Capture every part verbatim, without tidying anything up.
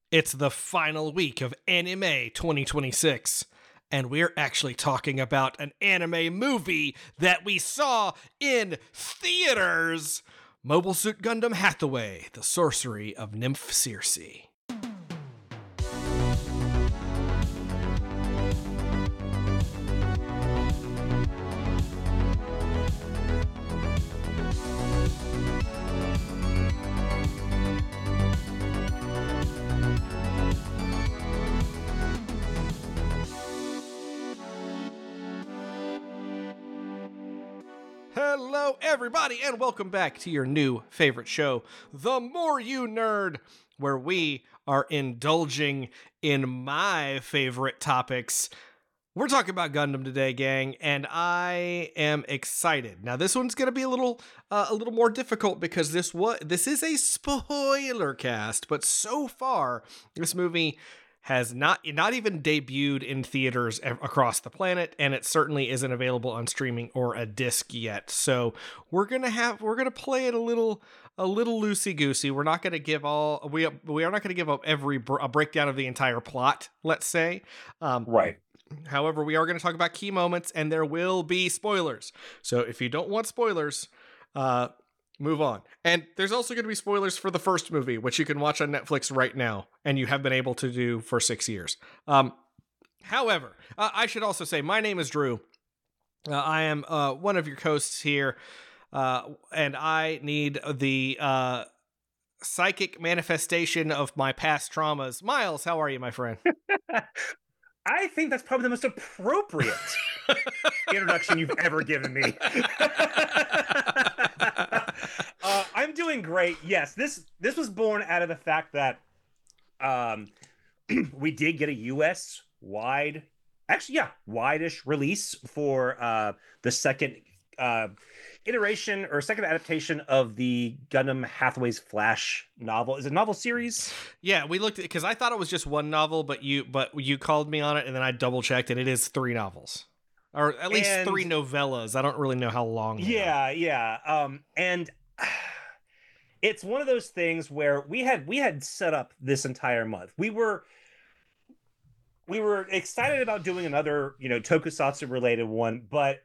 It's the final week of Anime twenty twenty-six, and we're actually talking about an anime movie that we saw in theaters. Mobile Suit Gundam Hathaway, The Sorcery of Nymph Circe. Hello, everybody, and welcome back to your new favorite show, The More You Nerd, where we are indulging in my favorite topics. We're talking about Gundam today, gang, and I am excited. Now, this one's going to be a little, uh, a little more difficult because this what this is a spoiler cast, but so far, this movie has not not even debuted in theaters across the planet, and it certainly isn't available on streaming or a disc yet. So we're gonna have we're gonna play it a little a little loosey goosey. We're not gonna give all we we are not gonna give up every br- a breakdown of the entire plot. Let's say, um, right. However, we are going to talk about key moments, and there will be spoilers. So if you don't want spoilers, uh, move on. And there's also going to be spoilers for the first movie, which you can watch on Netflix right now, and you have been able to do for six years. Um, however, uh, I should also say, my name is Drew. Uh, I am uh, one of your hosts here, uh, and I need the uh, psychic manifestation of my past traumas. Miles, how are you, my friend? I think that's probably the most appropriate introduction you've ever given me. uh, I'm doing great. Yes, this this was born out of the fact that um, we did get a U S wide, actually, yeah, wide-ish release for uh, the second uh, iteration or second adaptation of the Gundam Hathaway's Flash novel. Is it a novel series? Yeah, we looked at because I thought it was just one novel, but you but you called me on it, and then I double checked, and it is three novels, or at least and, three novellas. I don't really know how long. Yeah, are. yeah. Um, and it's one of those things where we had we had set up this entire month. We were we were excited about doing another, you know, tokusatsu related one, but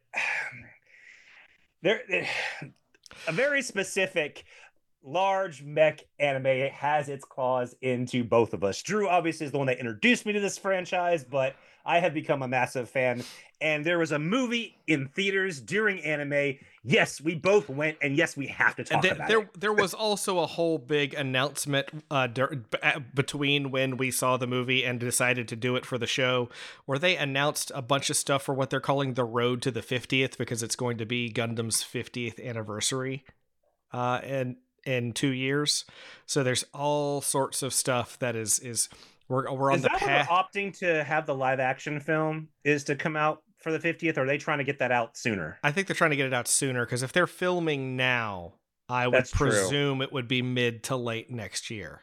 there a very specific large mech anime has its claws into both of us. Drew obviously is the one that introduced me to this franchise, but I have become a massive fan. And there was a movie in theaters during anime. Yes, we both went, and yes, we have to talk there, about there, it. There was also a whole big announcement uh, dur- between when we saw the movie and decided to do it for the show, where they announced a bunch of stuff for what they're calling the Road to the fiftieth, because it's going to be Gundam's fiftieth anniversary. Uh, and in two years, so there's all sorts of stuff that is is we're we're on is the that path. What they're opting to have the live action film is to come out for the fiftieth, or are they trying to get that out sooner? I think they're trying to get it out sooner because if they're filming now, I would That's presume true. it would be mid to late next year.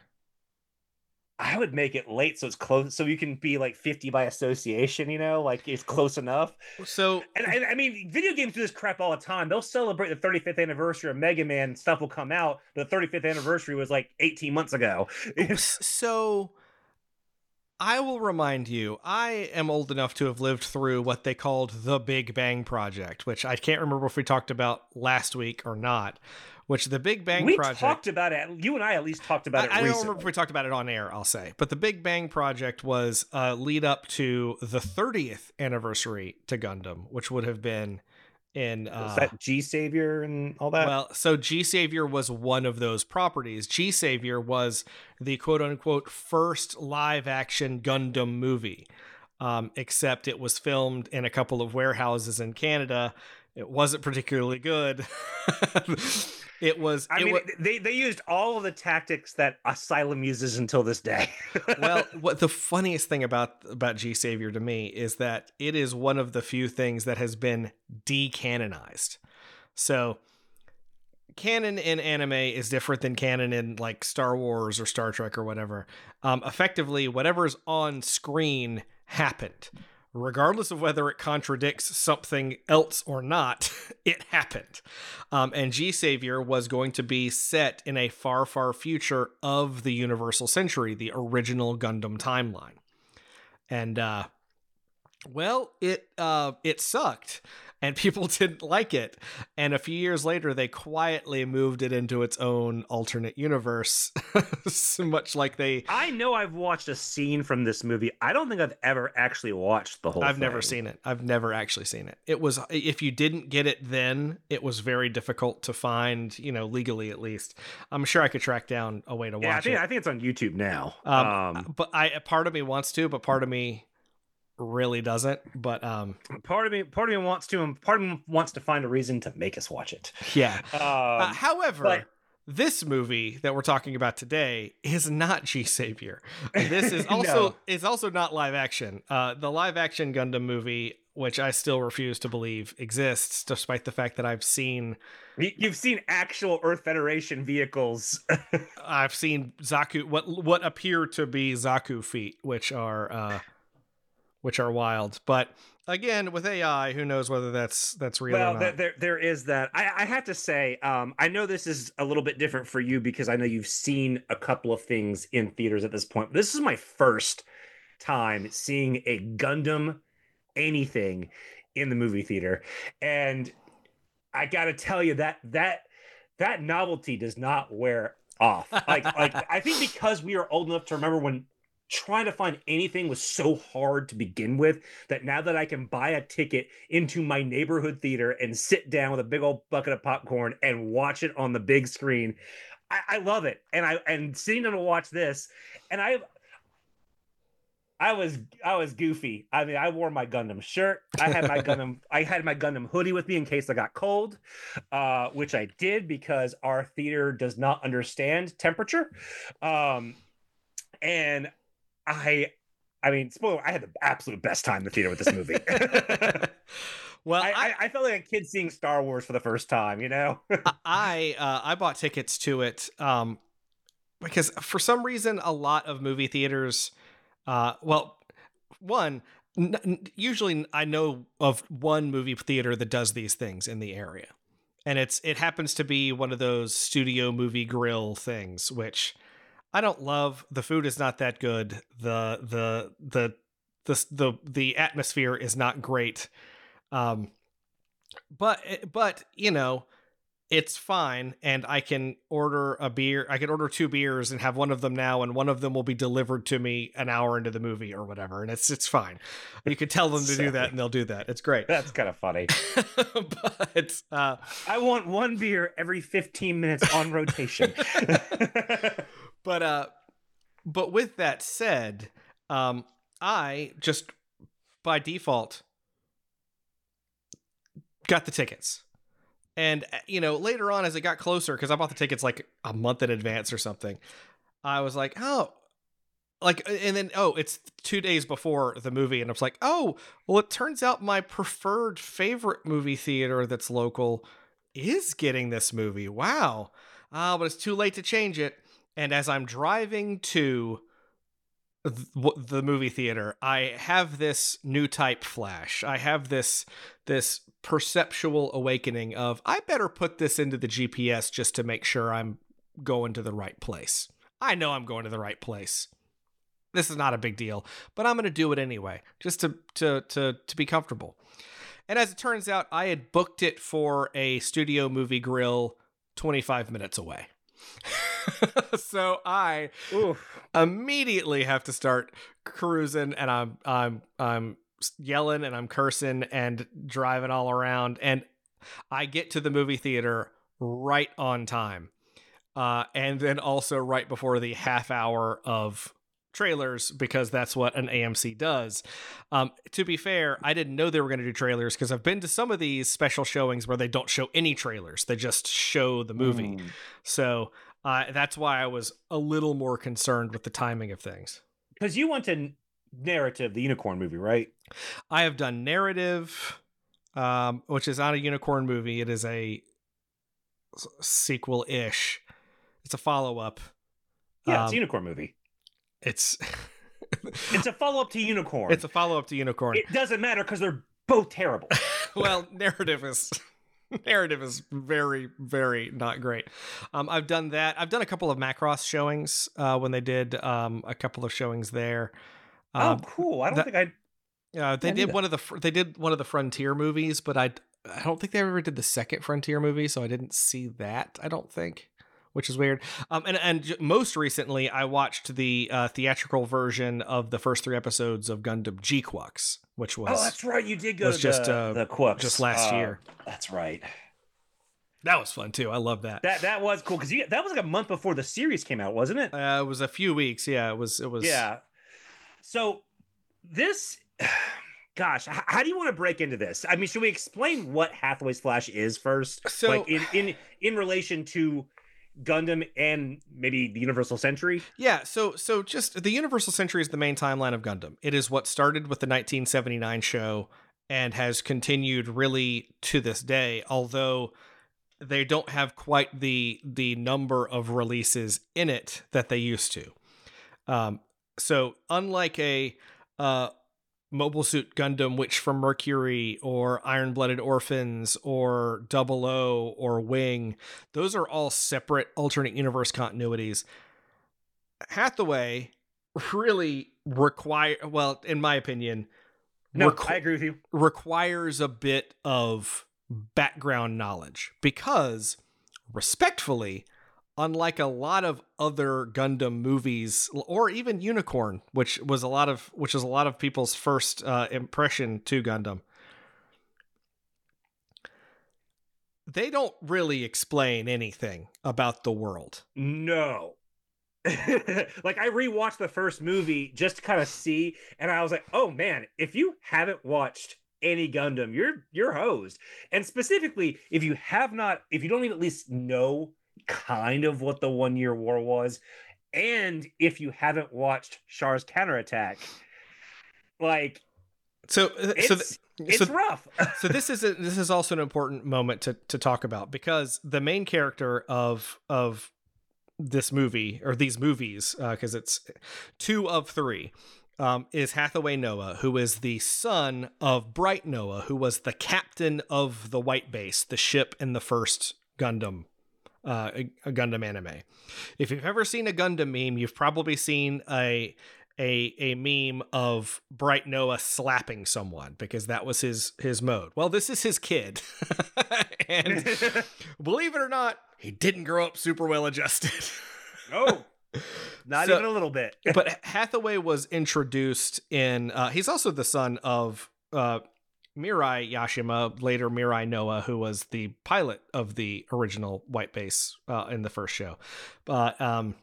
I would make it late so it's close, so you can be like fifty by association, you know, like it's close enough. So, and, and I mean, video games do this crap all the time. They'll celebrate the thirty-fifth anniversary of Mega Man, stuff will come out. The thirty-fifth anniversary was like eighteen months ago. So, I will remind you, I am old enough to have lived through what they called the Big Bang Project, which I can't remember if we talked about last week or not. Which the Big Bang we Project... We talked about it. You and I at least talked about I, it I recently. don't remember if we talked about it on air, I'll say. But the Big Bang Project was a lead up to the thirtieth anniversary to Gundam, which would have been in... Uh, was that G-Savior and all that? Well, so G-Savior was one of those properties. G-Savior was the quote-unquote first live-action Gundam movie, um, except it was filmed in a couple of warehouses in Canada. It wasn't particularly good. It was. I it mean, was, they they used all of the tactics that Asylum uses until this day. Well, what the funniest thing about about G-Savior to me is that it is one of the few things that has been decanonized. So, canon in anime is different than canon in like Star Wars or Star Trek or whatever. Um, effectively, whatever's on screen happened. regardless of whether it contradicts something else or not, it happened. Um, and G-Savior was going to be set in a far, far future of the Universal Century, the original Gundam timeline. And, uh, well, it uh, it sucked, and people didn't like it. And a few years later, they quietly moved it into its own alternate universe, so much like they... I know I've watched a scene from this movie. I don't think I've ever actually watched the whole I've thing. never seen it. I've never actually seen it. It was, if you didn't get it then, it was very difficult to find, you know, legally at least. I'm sure I could track down a way to watch yeah, I think, it. I think it's on YouTube now. Um, Um, but I, part of me wants to, but part of me really doesn't. But um, part of me, part of me wants to, and part of me wants to find a reason to make us watch it. yeah. Um, uh, however, but- this movie that we're talking about today is not G-Savior. This is also No. is also not live action. Uh, the live action Gundam movie, which I still refuse to believe exists, despite the fact that I've seen You- You've seen actual Earth Federation vehicles. I've seen Zaku what what appear to be Zaku feet, which are uh, which are wild. But again, with A I, who knows whether that's that's real or Well, not. there, there there is that. I, I have to say, um, I know this is a little bit different for you because I know you've seen a couple of things in theaters at this point. This is my first time seeing a Gundam anything in the movie theater, and I got to tell you that that that novelty does not wear off. Like like I think because we are old enough to remember when trying to find anything was so hard to begin with, that now that I can buy a ticket into my neighborhood theater and sit down with a big old bucket of popcorn and watch it on the big screen, I, I love it. And I and sitting down to watch this, and I I was I was goofy. I mean, I wore my Gundam shirt. I had my Gundam I had my Gundam hoodie with me in case I got cold, uh, which I did because our theater does not understand temperature. Um, and I, I mean, spoiler, I had the absolute best time in the theater with this movie. well, I, I, I, I felt like a kid seeing Star Wars for the first time, you know? I uh, I bought tickets to it um, because for some reason a lot of movie theaters, uh, well, one n- n- usually I know of one movie theater that does these things in the area, and it's it happens to be one of those Studio Movie Grill things, which I don't love. The food is not that good. The the the the the the atmosphere is not great. Um, but but you know, it's fine, and I can order a beer. I can order two beers and have one of them now, and one of them will be delivered to me an hour into the movie or whatever, and it's it's fine. You could tell them to do that, and they'll do that. It's great. That's kind of funny. But uh, I want one beer every fifteen minutes on rotation. But uh, but with that said, um, I just by default got the tickets, and you know later on as it got closer, because I bought the tickets like a month in advance or something, I was like, oh, like, and then oh, it's two days before the movie, and I was like, oh, well, it turns out my preferred favorite movie theater that's local is getting this movie. Wow, ah, uh, but it's too late to change it. And as I'm driving to the movie theater, I have this new type flash. I have this this perceptual awakening of, I better put this into the G P S just to make sure I'm going to the right place. I know I'm going to the right place. This is not a big deal, but I'm going to do it anyway, just to to to to be comfortable. And as it turns out, I had booked it for a Studio Movie Grill twenty-five minutes away. So I Oof. immediately have to start cruising, and I'm I'm I'm yelling and I'm cursing and driving all around, and I get to the movie theater right on time, uh, and then also right before the half hour of trailers, because that's what an A M C does. Um, to be fair, I didn't know they were going to do trailers because I've been to some of these special showings where they don't show any trailers; they just show the movie. Mm. So. Uh, that's why I was a little more concerned with the timing of things. Because you went to Narrative, the unicorn movie, right? I have done Narrative, um, which is not a unicorn movie. It is a sequel-ish. It's a follow-up. Yeah, um, it's a unicorn movie. It's It's a follow up to Unicorn. It's a follow up to Unicorn. It doesn't matter because they're both terrible. Well, narrative is narrative is very, very not great. Um, I've done that. I've done a couple of Macross showings uh, when they did um, a couple of showings there. Oh, Um, cool! I don't that- think I. Uh, they Yeah, I knew did one of the fr- they did one of the Frontier movies, but I I don't think they ever did the second Frontier movie, so I didn't see that. I don't think, which is weird. Um, and and j- most recently, I watched the uh, theatrical version of the first three episodes of Gundam G-Quux, which was Oh, that's right. You did go was to just, the, uh, the Quux just last Uh, year. That's right. That was fun too. I love that. That that was cool because that was like a month before the series came out, wasn't it? Uh, it was a few weeks. Yeah, it was. It was. Yeah. So this, gosh, h- how do you want to break into this? I mean, should we explain what Hathaway's Flash is first? So- like in in in relation to Gundam and maybe the Universal Century. Yeah, so so just the Universal Century is the main timeline of Gundam. It is what started with the nineteen seventy-nine show and has continued really to this day, although they don't have quite the the number of releases in it that they used to. Um, so unlike a uh, Mobile Suit Gundam, Witch from Mercury, or Iron Blooded Orphans, or Double O, or Wing, those are all separate alternate universe continuities. Hathaway really require, well, in my opinion, No, requ- I agree with you. requires a bit of background knowledge because, respectfully, unlike a lot of other Gundam movies or even Unicorn, which was a lot of which is a lot of people's first uh, impression to Gundam, they don't really explain anything about the world. No. Like I rewatched the first movie just to kind of see, and I was like, oh man, if you haven't watched any Gundam, you're you're hosed. And specifically, if you have not, if you don't even at least know kind of what the one year war was, and if you haven't watched Char's counterattack, like So, uh, it's so, th- it's so, rough. so this is a, this is also an important moment to to talk about because the main character of of this movie or these movies, because uh, it's two of three, um, is Hathaway Noah, who is the son of Bright Noah, who was the captain of the White Base, the ship in the first Gundam, uh, a, a Gundam anime. If you've ever seen a Gundam meme, you've probably seen a a a meme of Bright Noah slapping someone because that was his his mode. Well, this is his kid, and believe it or not, he didn't grow up super well adjusted. No, not So- even a little bit. But Hathaway was introduced in. Uh, he's also the son of uh, Mirai Yashima, later Mirai Noah, who was the pilot of the original White Base uh, in the first show. But um,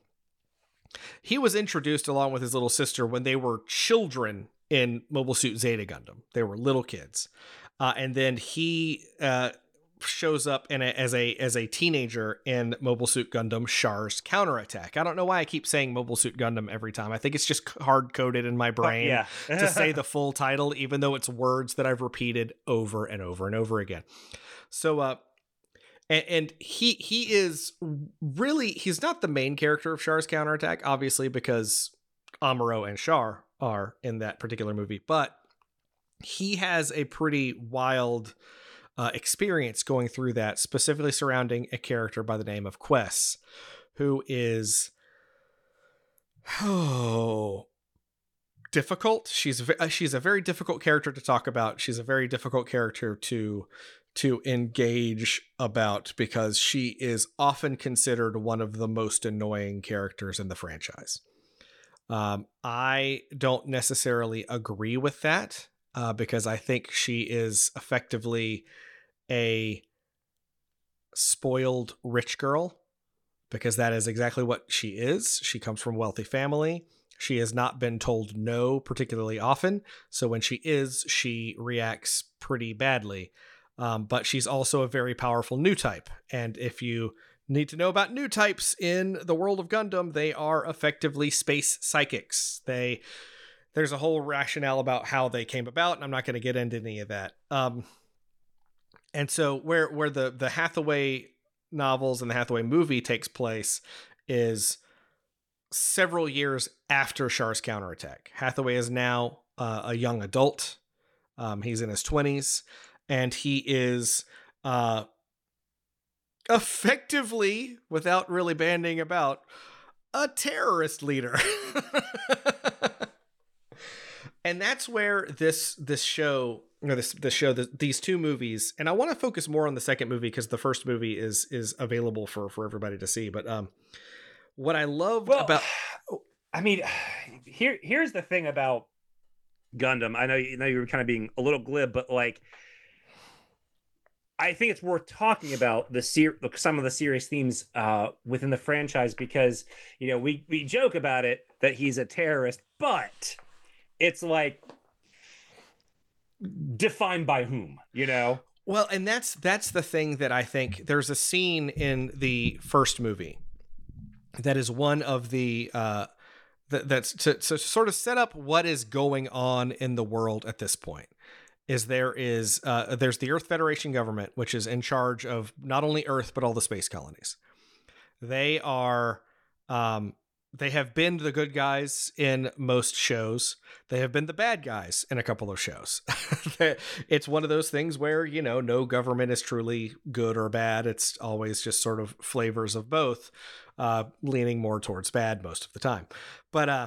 he was introduced along with his little sister when they were children in Mobile Suit Zeta Gundam. They were little kids, uh, and then he uh, shows up in a, as a as a teenager in Mobile Suit Gundam Char's Counterattack. I don't know why I keep saying Mobile Suit Gundam every time. I think it's just hard coded in my brain yeah. to say the full title, even though it's words that I've repeated over and over and over again. So, uh, and, and he he is really he's not the main character of Char's Counterattack, obviously, because Amuro and Char are in that particular movie, but he has a pretty wild uh, experience going through that, specifically surrounding a character by the name of Quess, who is oh difficult. She's ve- she's a very difficult character to talk about. She's a very difficult character to to engage about because she is often considered one of the most annoying characters in the franchise. Um, I don't necessarily agree with that uh, because I think she is effectively a spoiled rich girl, because that is exactly what she is. She comes from a wealthy family. She has not been told no particularly often. So when she is, she reacts pretty badly. Um, but she's also a very powerful new type. And if you need to know about new types in the world of Gundam, they are effectively space psychics. They there's a whole rationale about how they came about, and I'm not going to get into any of that. Um, and so where where the the Hathaway novels and the Hathaway movie takes place is several years after Char's counterattack. Hathaway is now uh, a young adult. Um, he's in his twenties, and he is uh, effectively, without really banding about, a terrorist leader. And that's where this this show, or this this show, this, these two movies, and I want to focus more on the second movie because the first movie is is available for for everybody to see. But um, what I loved well, about, I mean, here here's the thing about Gundam. I know you know you were kind of being a little glib, but like, I think it's worth talking about the ser- some of the serious themes uh, within the franchise because you know we we joke about it that he's a terrorist, but it's like defined by whom, you know? Well, and that's that's the thing that I think there's a scene in the first movie that is one of the uh, that, that's to, to sort of set up what is going on in the world at this point. Is there is uh, there's the Earth Federation government, which is in charge of not only Earth but all the space colonies. They are um, they have been the good guys in most shows. They have been the bad guys in a couple of shows. It's one of those things where, you know, no government is truly good or bad. It's always just sort of flavors of both, uh, leaning more towards bad most of the time. But uh,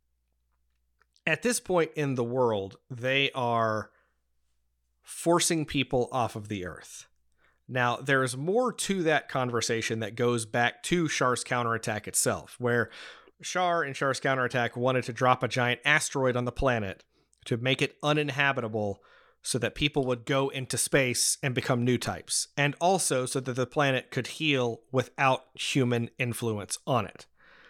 at this point in the world, they are forcing people off of the Earth. Now, there's more to that conversation that goes back to Char's counterattack itself, where Char and Char's counterattack wanted to drop a giant asteroid on the planet to make it uninhabitable so that people would go into space and become new types, and also so that the planet could heal without human influence on it.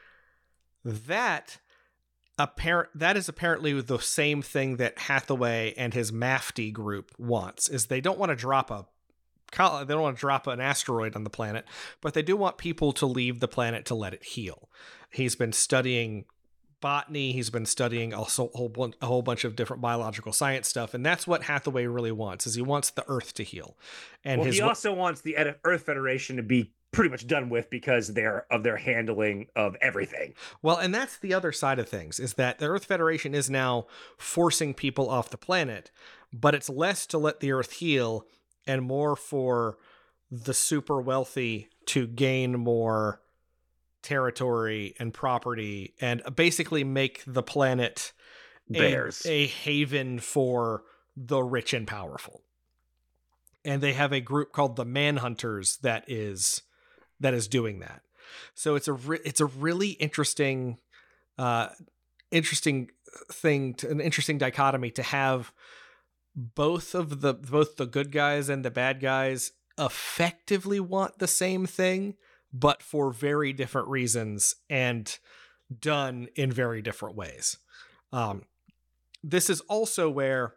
That apparent that is apparently the same thing that Hathaway and his MAFTI group wants, is they don't want to drop a they don't want to drop an asteroid on the planet, but they do want people to leave the planet to let it heal. He's been studying botany. He's been studying a whole, a whole bunch of different biological science stuff. And that's what Hathaway really wants, is he wants the Earth to heal. And well, his, he also wants the Earth Federation to be pretty much done with because they're of their handling of everything. Well, and that's the other side of things, is that the Earth Federation is now forcing people off the planet, but it's less to let the Earth heal and more for the super wealthy to gain more territory and property and basically make the planet Bears. A, a haven for the rich and powerful. And they have a group called the Manhunters that is that is doing that. So it's a re- it's a really interesting uh interesting thing to, an interesting dichotomy to have both of the both the good guys and the bad guys effectively want the same thing, but for very different reasons and done in very different ways. Um, this is also where,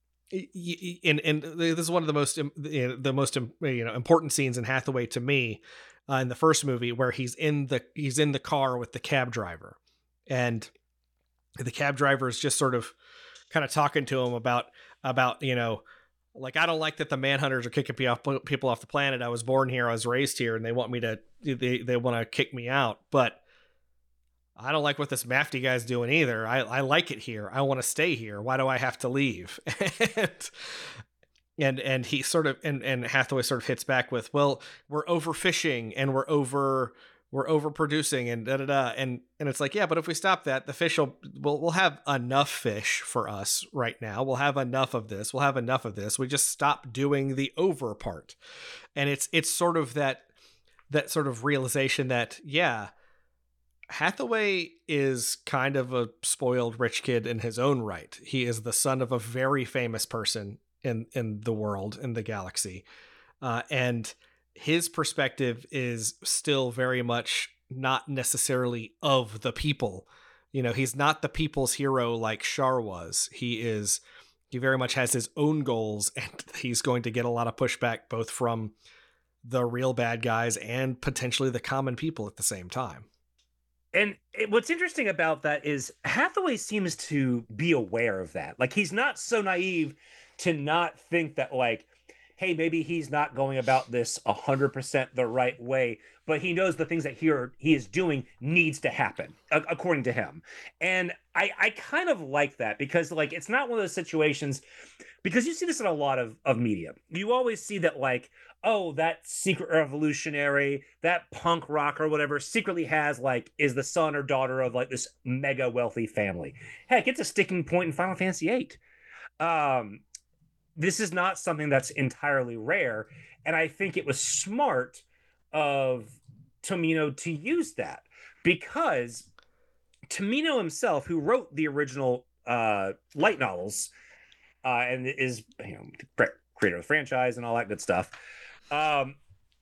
and and this is one of the most you know, the most you know important scenes in Hathaway to me uh, in the first movie, where he's in the he's in the car with the cab driver, and the cab driver is just sort of kind of talking to him about about you know. Like, I don't like that the Manhunters are kicking people off the planet. I was born here. I was raised here, and they want me to, they, they want to kick me out. But I don't like what this MAFTI guy's doing either. I, I like it here. I want to stay here. Why do I have to leave? and, and, and he sort of, and, and Hathaway sort of hits back with, well, we're overfishing and we're over, we're overproducing and da da da. And, and it's like, yeah, but if we stop that, the fish will, we'll, we'll have enough fish for us right now. We'll have enough of this. We'll have enough of this. We just stop doing the over part. And it's, it's sort of that, that sort of realization that, yeah, Hathaway is kind of a spoiled rich kid in his own right. He is the son of a very famous person in, in the world, in the galaxy. Uh, and his perspective is still very much not necessarily of the people. You know, he's not the people's hero like Char was. He is, he very much has his own goals, and he's going to get a lot of pushback both from the real bad guys and potentially the common people at the same time. And it, what's interesting about that is Hathaway seems to be aware of that. Like, he's not so naive to not think that, like, hey, maybe he's not going about this one hundred percent the right way, but he knows the things that he, are, he is doing needs to happen, a- according to him. And I, I kind of like that because, like, it's not one of those situations, because you see this in a lot of, of media. You always see that, like, oh, that secret revolutionary, that punk rock or whatever secretly has, like, is the son or daughter of, like, this mega wealthy family. Heck, it's a sticking point in Final Fantasy eight. Um, this is not something that's entirely rare, and I think it was smart of Tomino to use that, because Tomino himself, who wrote the original uh, light novels, uh, and is, you know, creator of the franchise and all that good stuff, um,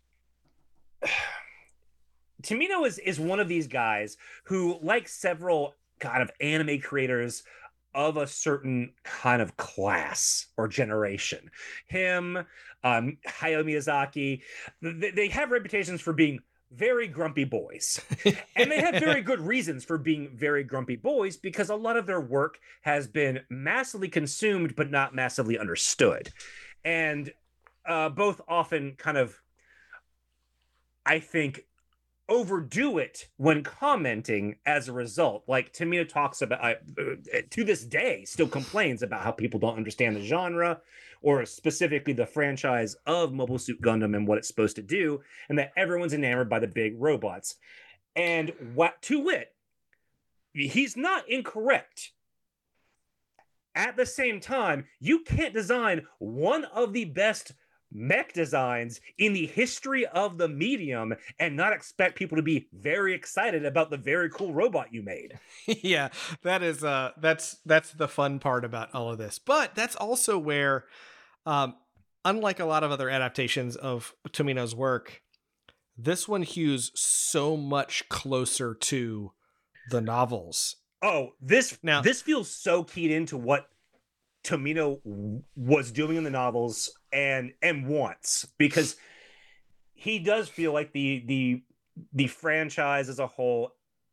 Tomino is is one of these guys who, like several kind of anime creators of a certain kind of class or generation, him, um, Hayao Miyazaki, they, they have reputations for being very grumpy boys. And they have very good reasons for being very grumpy boys, because a lot of their work has been massively consumed but not massively understood. And uh, both often kind of, I think, overdo it when commenting as a result. Like, Tomino talks about, uh, to this day, still complains about how people don't understand the genre, or specifically the franchise of Mobile Suit Gundam and what it's supposed to do, and that everyone's enamored by the big robots. And what, to wit, he's not incorrect. At the same time, you can't design one of the best mech designs in the history of the medium and not expect people to be very excited about the very cool robot you made. Yeah, that is uh that's that's the fun part about all of this. But that's also where, um unlike a lot of other adaptations of Tomino's work, this one hews so much closer to the novels. Oh, this now this feels so keyed into what Tomino w- was doing in the novels and and wants, because he does feel like the the the franchise as a whole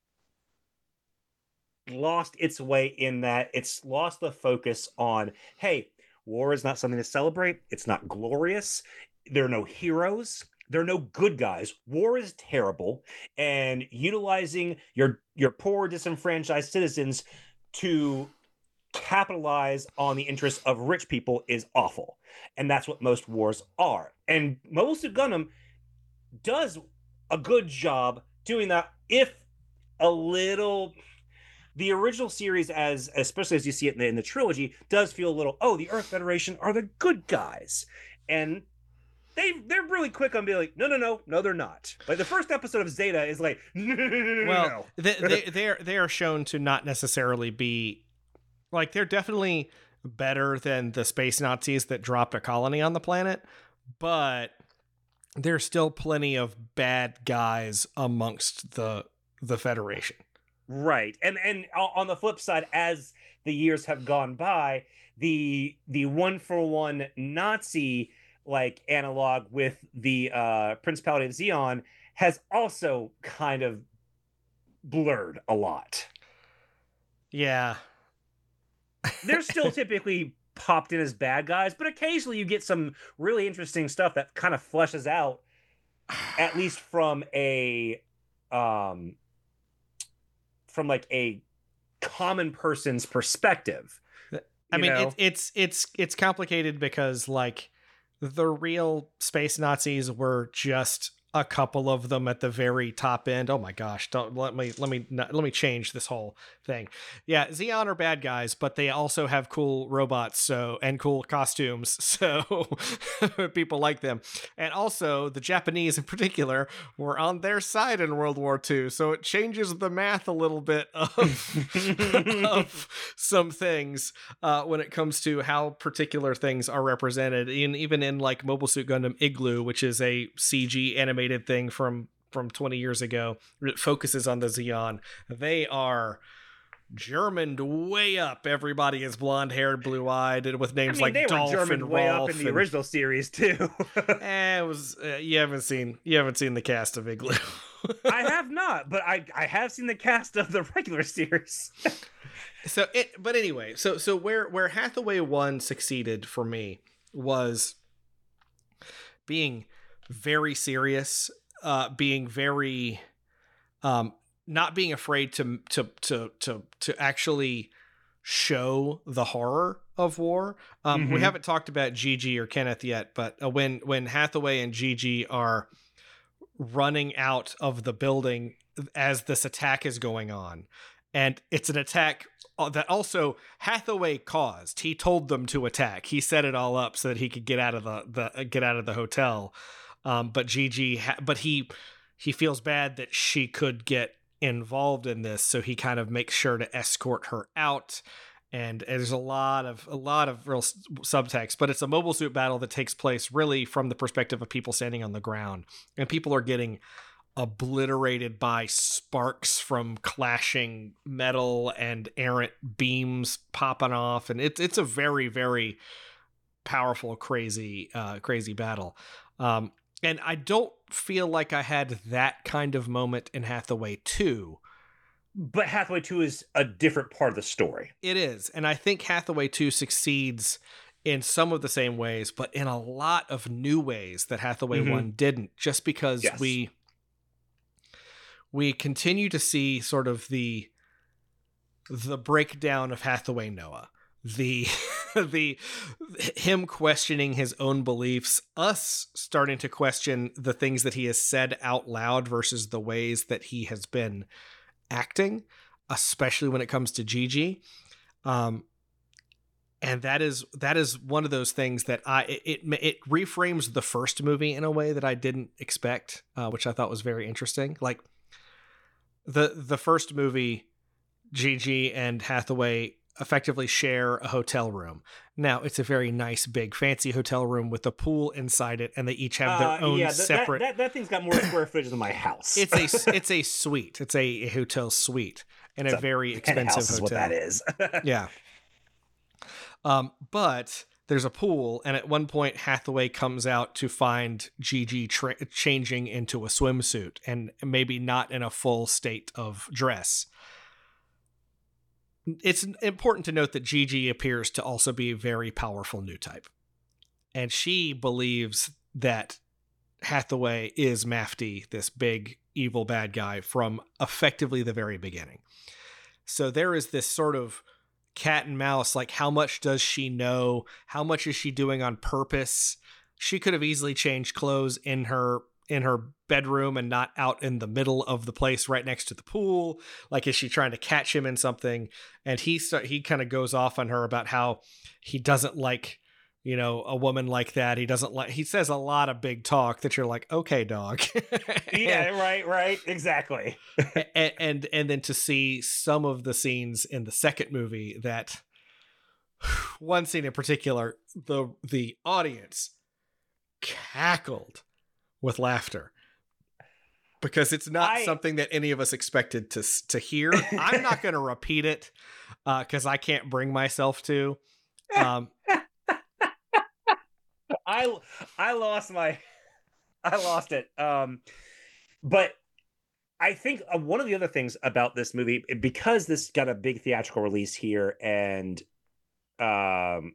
lost its way, in that it's lost the focus on, hey, war is not something to celebrate. It's not glorious. There are no heroes. There are no good guys. War is terrible, and utilizing your your poor disenfranchised citizens to capitalize on the interests of rich people is awful. And that's what most wars are. And Mobile Suit Gundam does a good job doing that, if a little. The original series, as especially as you see it in the, in the trilogy, does feel a little, oh, the Earth Federation are the good guys. And they they're really quick on being like, no, no, no, no, they're not. Like, the first episode of Zeta is like, no, no, no, no, well, no. they, they they're they are shown to not necessarily be, like, they're definitely better than the space Nazis that dropped a colony on the planet, but there's still plenty of bad guys amongst the the Federation. Right. And and on the flip side, as the years have gone by, the the one for one Nazi like analog with the uh Principality of Zeon has also kind of blurred a lot. Yeah. They're still typically popped in as bad guys, but occasionally you get some really interesting stuff that kind of fleshes out, at least from a um from like a common person's perspective. I mean, it, it's it's it's complicated because, like, the real space Nazis were just a couple of them at the very top end. Oh my gosh, don't let me let me let me change this whole thing. Yeah, Zeon are bad guys, but they also have cool robots, so and cool costumes, so people like them. And also, the Japanese in particular were on their side in World War Two, so it changes the math a little bit of, of some things uh, when it comes to how particular things are represented. In even in, like, Mobile Suit Gundam Igloo, which is a C G animated thing from from twenty years ago, it focuses on the Zeon. They are Germaned way up. Everybody is blonde haired, blue eyed, and with names I mean, like they Dolph were Germaned and way Rolf up in the and, original series too. eh, it was uh, you haven't seen you haven't seen the cast of Igloo. I have not, but I I have seen the cast of the regular series. So it, but anyway, so so where where Hathaway one succeeded for me was being very serious, uh, being very, um, not being afraid to to to to to actually show the horror of war. Um, Mm-hmm. We haven't talked about Gigi or Kenneth yet, but uh, when when Hathaway and Gigi are running out of the building as this attack is going on, and it's an attack that also Hathaway caused. He told them to attack. He set it all up so that he could get out of the, the get out of the hotel. Um, but Gigi, ha- but he he feels bad that she could get involved in this, so he kind of makes sure to escort her out. And there's a lot of a lot of real subtext, but it's a mobile suit battle that takes place really from the perspective of people standing on the ground, and people are getting obliterated by sparks from clashing metal and errant beams popping off, and it's it's a very very powerful, crazy, uh, crazy battle. Um, and I don't feel like I had that kind of moment in Hathaway two. But Hathaway two is a different part of the story. It is. And I think Hathaway two succeeds in some of the same ways, but in a lot of new ways that Hathaway mm-hmm. one didn't, just because yes. we we continue to see sort of the the breakdown of Hathaway Noah. The the him questioning his own beliefs, us starting to question the things that he has said out loud versus the ways that he has been acting, especially when it comes to Gigi. Um, and that is that is one of those things that I it it, it reframes the first movie in a way that I didn't expect, uh, which I thought was very interesting. Like the the first movie, Gigi and Hathaway effectively share a hotel room. Now, it's a very nice, big, fancy hotel room with a pool inside it, and they each have their uh, own yeah, th- separate. That, that, that thing's got more square footage than my house. It's a it's a suite. It's a, a hotel suite in a, a very expensive hotel. Is what that is. Yeah. Um, but there's a pool, and at one point, Hathaway comes out to find Gigi tra- changing into a swimsuit, and maybe not in a full state of dress. It's important to note that Gigi appears to also be a very powerful new type. And she believes that Hathaway is Mafti, this big, evil bad guy, from effectively the very beginning. So there is this sort of cat and mouse, like, how much does she know? How much is she doing on purpose? She could have easily changed clothes in her in her bedroom and not out in the middle of the place right next to the pool. Like, is she trying to catch him in something? And he start, he kind of goes off on her about how he doesn't like, you know, a woman like that. He doesn't like, he says a lot of big talk that you're like, okay, dog. Yeah, right, right. Exactly. and, and, and then to see some of the scenes in the second movie, that one scene in particular, the, the audience cackled with laughter, because it's not I, something that any of us expected to to hear. I'm not going to repeat it because uh, I can't bring myself to. Um, I I lost my I lost it. Um, but I think uh, one of the other things about this movie, because this got a big theatrical release here, and um,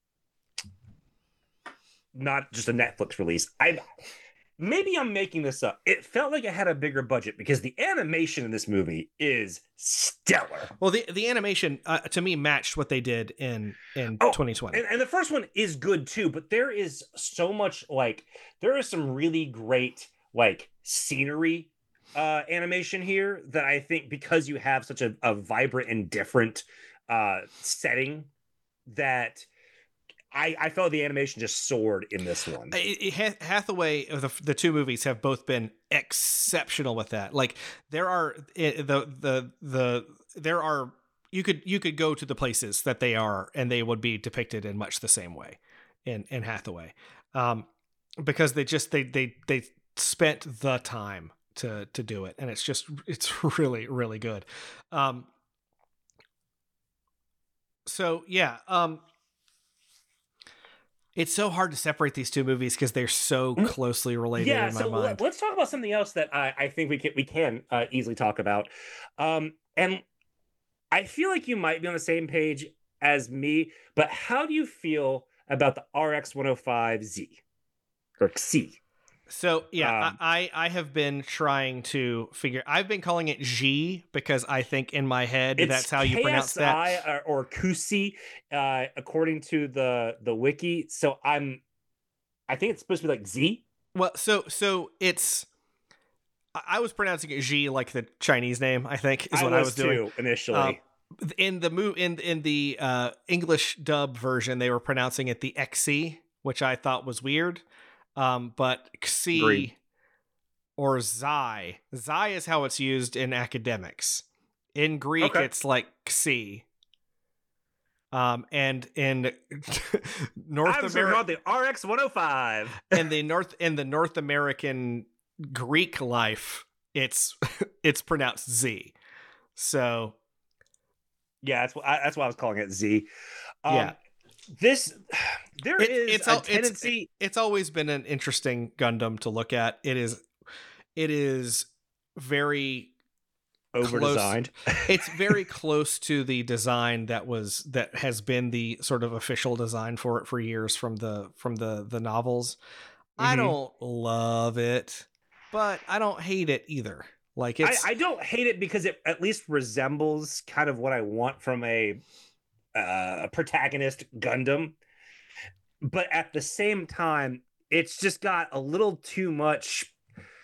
not just a Netflix release, I. Maybe I'm making this up. It felt like it had a bigger budget because the animation in this movie is stellar. Well, the the animation uh, to me matched what they did in in oh, twenty twenty. And, and the first one is good too, but there is so much, like, there is some really great, like, scenery uh, animation here that I think, because you have such a, a vibrant and different uh, setting, that I, I felt the animation just soared in this one. It, it, Hathaway, the the two movies have both been exceptional with that. Like, there are the the the there are you could you could go to the places that they are, and they would be depicted in much the same way in in Hathaway, um, because they just they they they spent the time to to do it, and it's just it's really really good. Um, so yeah. Um, It's so hard to separate these two movies because they're so closely related yeah, in my so mind. Let's talk about something else that I, I think we can we can uh, easily talk about. Um, and I feel like you might be on the same page as me, but how do you feel about the R X one oh five Z? or Xi. So yeah, Um, I I have been trying to figure. I've been calling it Xi because I think in my head It's that's how you pronounce that. K S I or, or Kusi, uh, according to the the wiki. So I'm, I think it's supposed to be like Z. Well, so so it's. I I was pronouncing it Xi like the Chinese name. I think is I what was I was doing too initially. Um, in the mo- in in the uh, English dub version, they were pronouncing it the X C, which I thought was weird. Um, but Agreed. Xi or Xi, Xi is how it's used in academics. In Greek, Okay. it's like Xi. Um, and in North I'm serving America, on the R X one oh five. in the North in the North American Greek life, it's it's pronounced Z. So Yeah, that's what I, that's why I was calling it Z. Um, yeah, this there it, is it's a al- tendency. it's it's always been an interesting Gundam to look at. It is it is very Over close. designed. It's very close to the design that was that has been the sort of official design for it for years from the from the the novels. I Mhm. don't love it, but I don't hate it either. Like I, it's I don't hate it because it at least resembles kind of what I want from a uh, protagonist Gundam, but at the same time, it's just got a little too much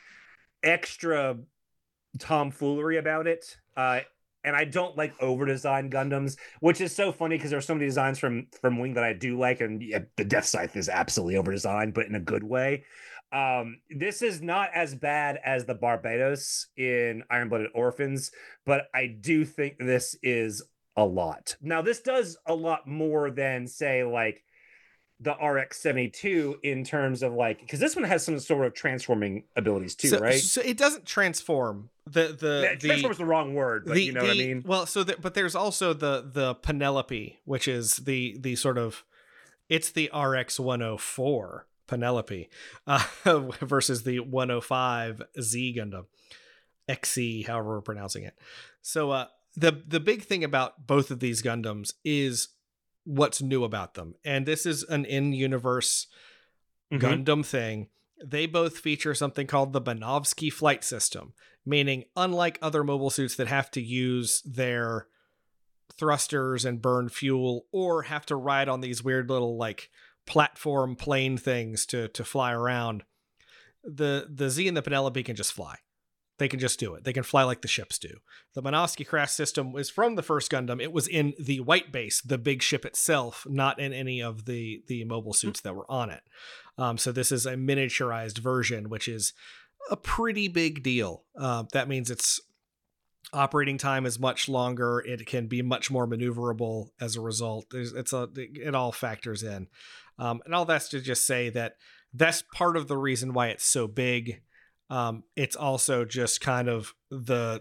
extra tomfoolery about it. Uh, and I don't like over-designed Gundams, which is so funny because there are so many designs from from Wing that I do like, and yeah, the Death Scythe is absolutely over-designed, but in a good way. Um, this is not as bad as the Barbados in Iron-Blooded Orphans, but I do think this is a lot. Now, this does a lot more than, say, like the R X seventy-two in terms of like, because this one has some sort of transforming abilities too, so, right? so it doesn't transform the the the Transform is the wrong word, but the, you know the, what I mean. Well, so that but there's also the the Penelope, which is the the sort of it's the R X one oh four Penelope uh, versus the one oh five Z Gundam X C, however we're pronouncing it. So uh, the the big thing about both of these Gundams is what's new about them, and this is an in-universe Mhm. Gundam thing. They both feature something called the Banovsky flight system, meaning unlike other mobile suits that have to use their thrusters and burn fuel or have to ride on these weird little like platform plane things to to fly around, the the Z and the Penelope can just fly. They can just do it. They can fly like the ships do. The Banovsky craft system is from the first Gundam. It was in the White Base, the big ship itself, not in any of the the mobile suits that were on it. Um, so this is a miniaturized version, which is a pretty big deal. Uh, that means its operating time is much longer. It can be much more maneuverable as a result. There's, it's a it all factors in, um, and all that's to just say that that's part of the reason why it's so big. Um, it's also just kind of the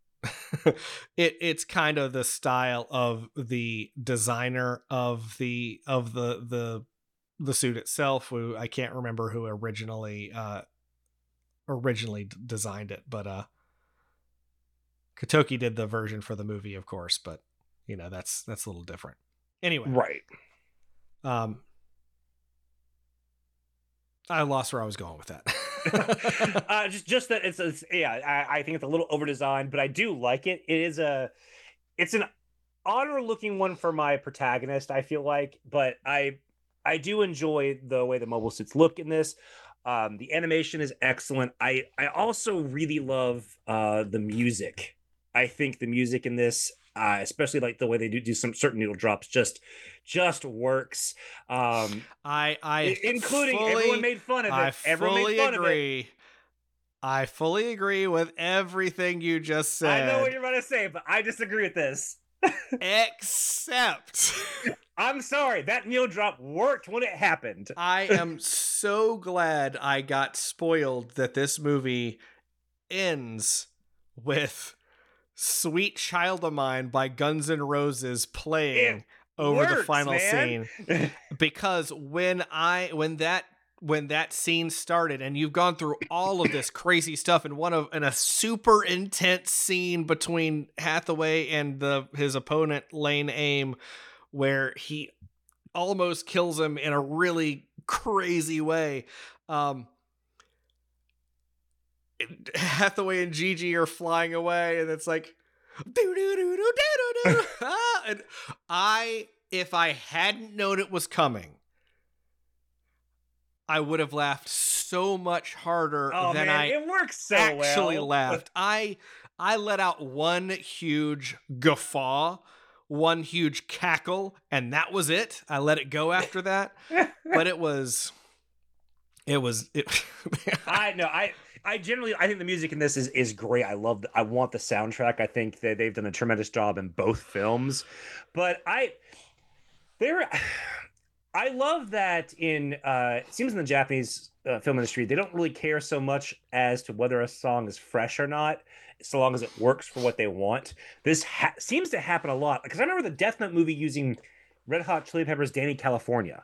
it it's kind of the style of the designer of the of the the the suit itself, who I can't remember who originally uh originally d- designed it, but uh Kotoki did the version for the movie, of course, but you know, that's that's a little different. Anyway, Right. um I lost where I was going with that. uh, just just that it's, it's yeah, I, I think it's a little over designed, but I do like it. It is a it's an honor looking one for my protagonist, I feel like, but I I do enjoy the way the mobile suits look in this. Um, the animation is excellent. I I also really love uh, the music. I think the music in this, uh, especially like the way they do do some certain needle drops, just just works. Um, I I including fully, everyone made fun of it. I Everyone fully made fun agree. of it. I fully agree with everything you just said. I know what you're about to say, but I disagree with this. Except I'm sorry, that needle drop worked when it happened. I am so glad I got spoiled that this movie ends with Sweet Child of Mine by Guns N' Roses playing It over works, the final man. scene. Because when I when that when that scene started and you've gone through all of this crazy stuff in one of in a super intense scene between Hathaway and the his opponent Lane Aim, where he almost kills him in a really crazy way. Um, Hathaway and Gigi are flying away, and it's like, doo doo doo doo doo doo doo. Ah, and I, if I hadn't known it was coming, I would have laughed so much harder Oh than man, I it works so actually well. laughed. I I let out one huge guffaw, one huge cackle, and that was it. I let it go after that. But it was it was it I know I I generally I think the music in this is is great. I love the, I want the soundtrack. I think that they've done a tremendous job in both films. But I there I love that in uh it seems in the Japanese uh, film industry they don't really care so much as to whether a song is fresh or not, so long as it works for what they want. This ha- seems to happen a lot because I remember the Death Note movie using Red Hot Chili Peppers' Danny California.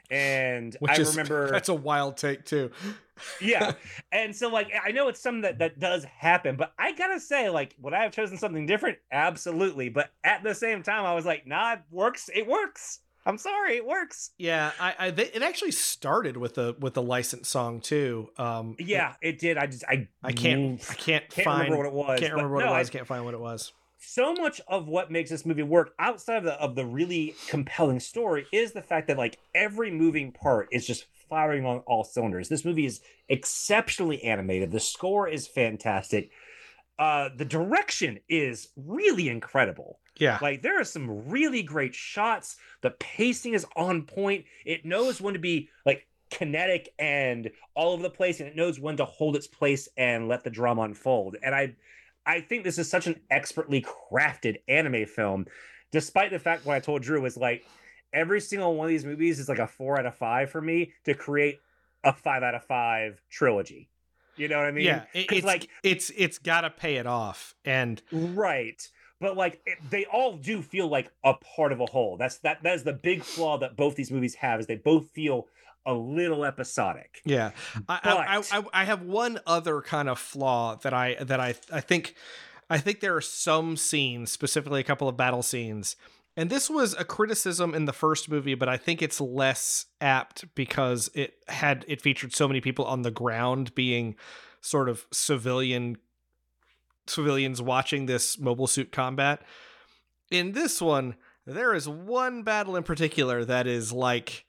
And which I is, remember that's a wild take too. yeah. And so like I know it's something that, that does happen, but I gotta say, like, would I have chosen something different? Absolutely. But at the same time, I was like, nah, it works. It works. I'm sorry, it works. Yeah, I, I they, it actually started with a with a licensed song too. Um, Yeah, it did. I just I I can't I can't, can't find remember what it was. Can't remember what no, it was. I, Can't find what it was. so much of what makes this movie work outside of the of the really compelling story is the fact that like every moving part is just firing on all cylinders. This movie is exceptionally animated. The score is fantastic. Uh, the direction is really incredible. Yeah. Like there are some really great shots. The pacing is on point. It knows when to be like kinetic and all over the place, and it knows when to hold its place and let the drama unfold. And I I think this is such an expertly crafted anime film, despite the fact what I told Drew was like every single one of these movies is like a four out of five for me to create a five out of five trilogy. You know what I mean? Yeah, it, it's like it's it's got to pay it off, and right. But like it, they all do feel like a part of a whole. That's that. That is the big flaw that both these movies have is they both feel a little episodic. Yeah, I, but... I, I I have one other kind of flaw that I that I I think I think there are some scenes, specifically a couple of battle scenes, and this was a criticism in the first movie, but I think it's less apt because it had it featured so many people on the ground being sort of civilian civilians watching this mobile suit combat. In this one, there is one battle in particular that is like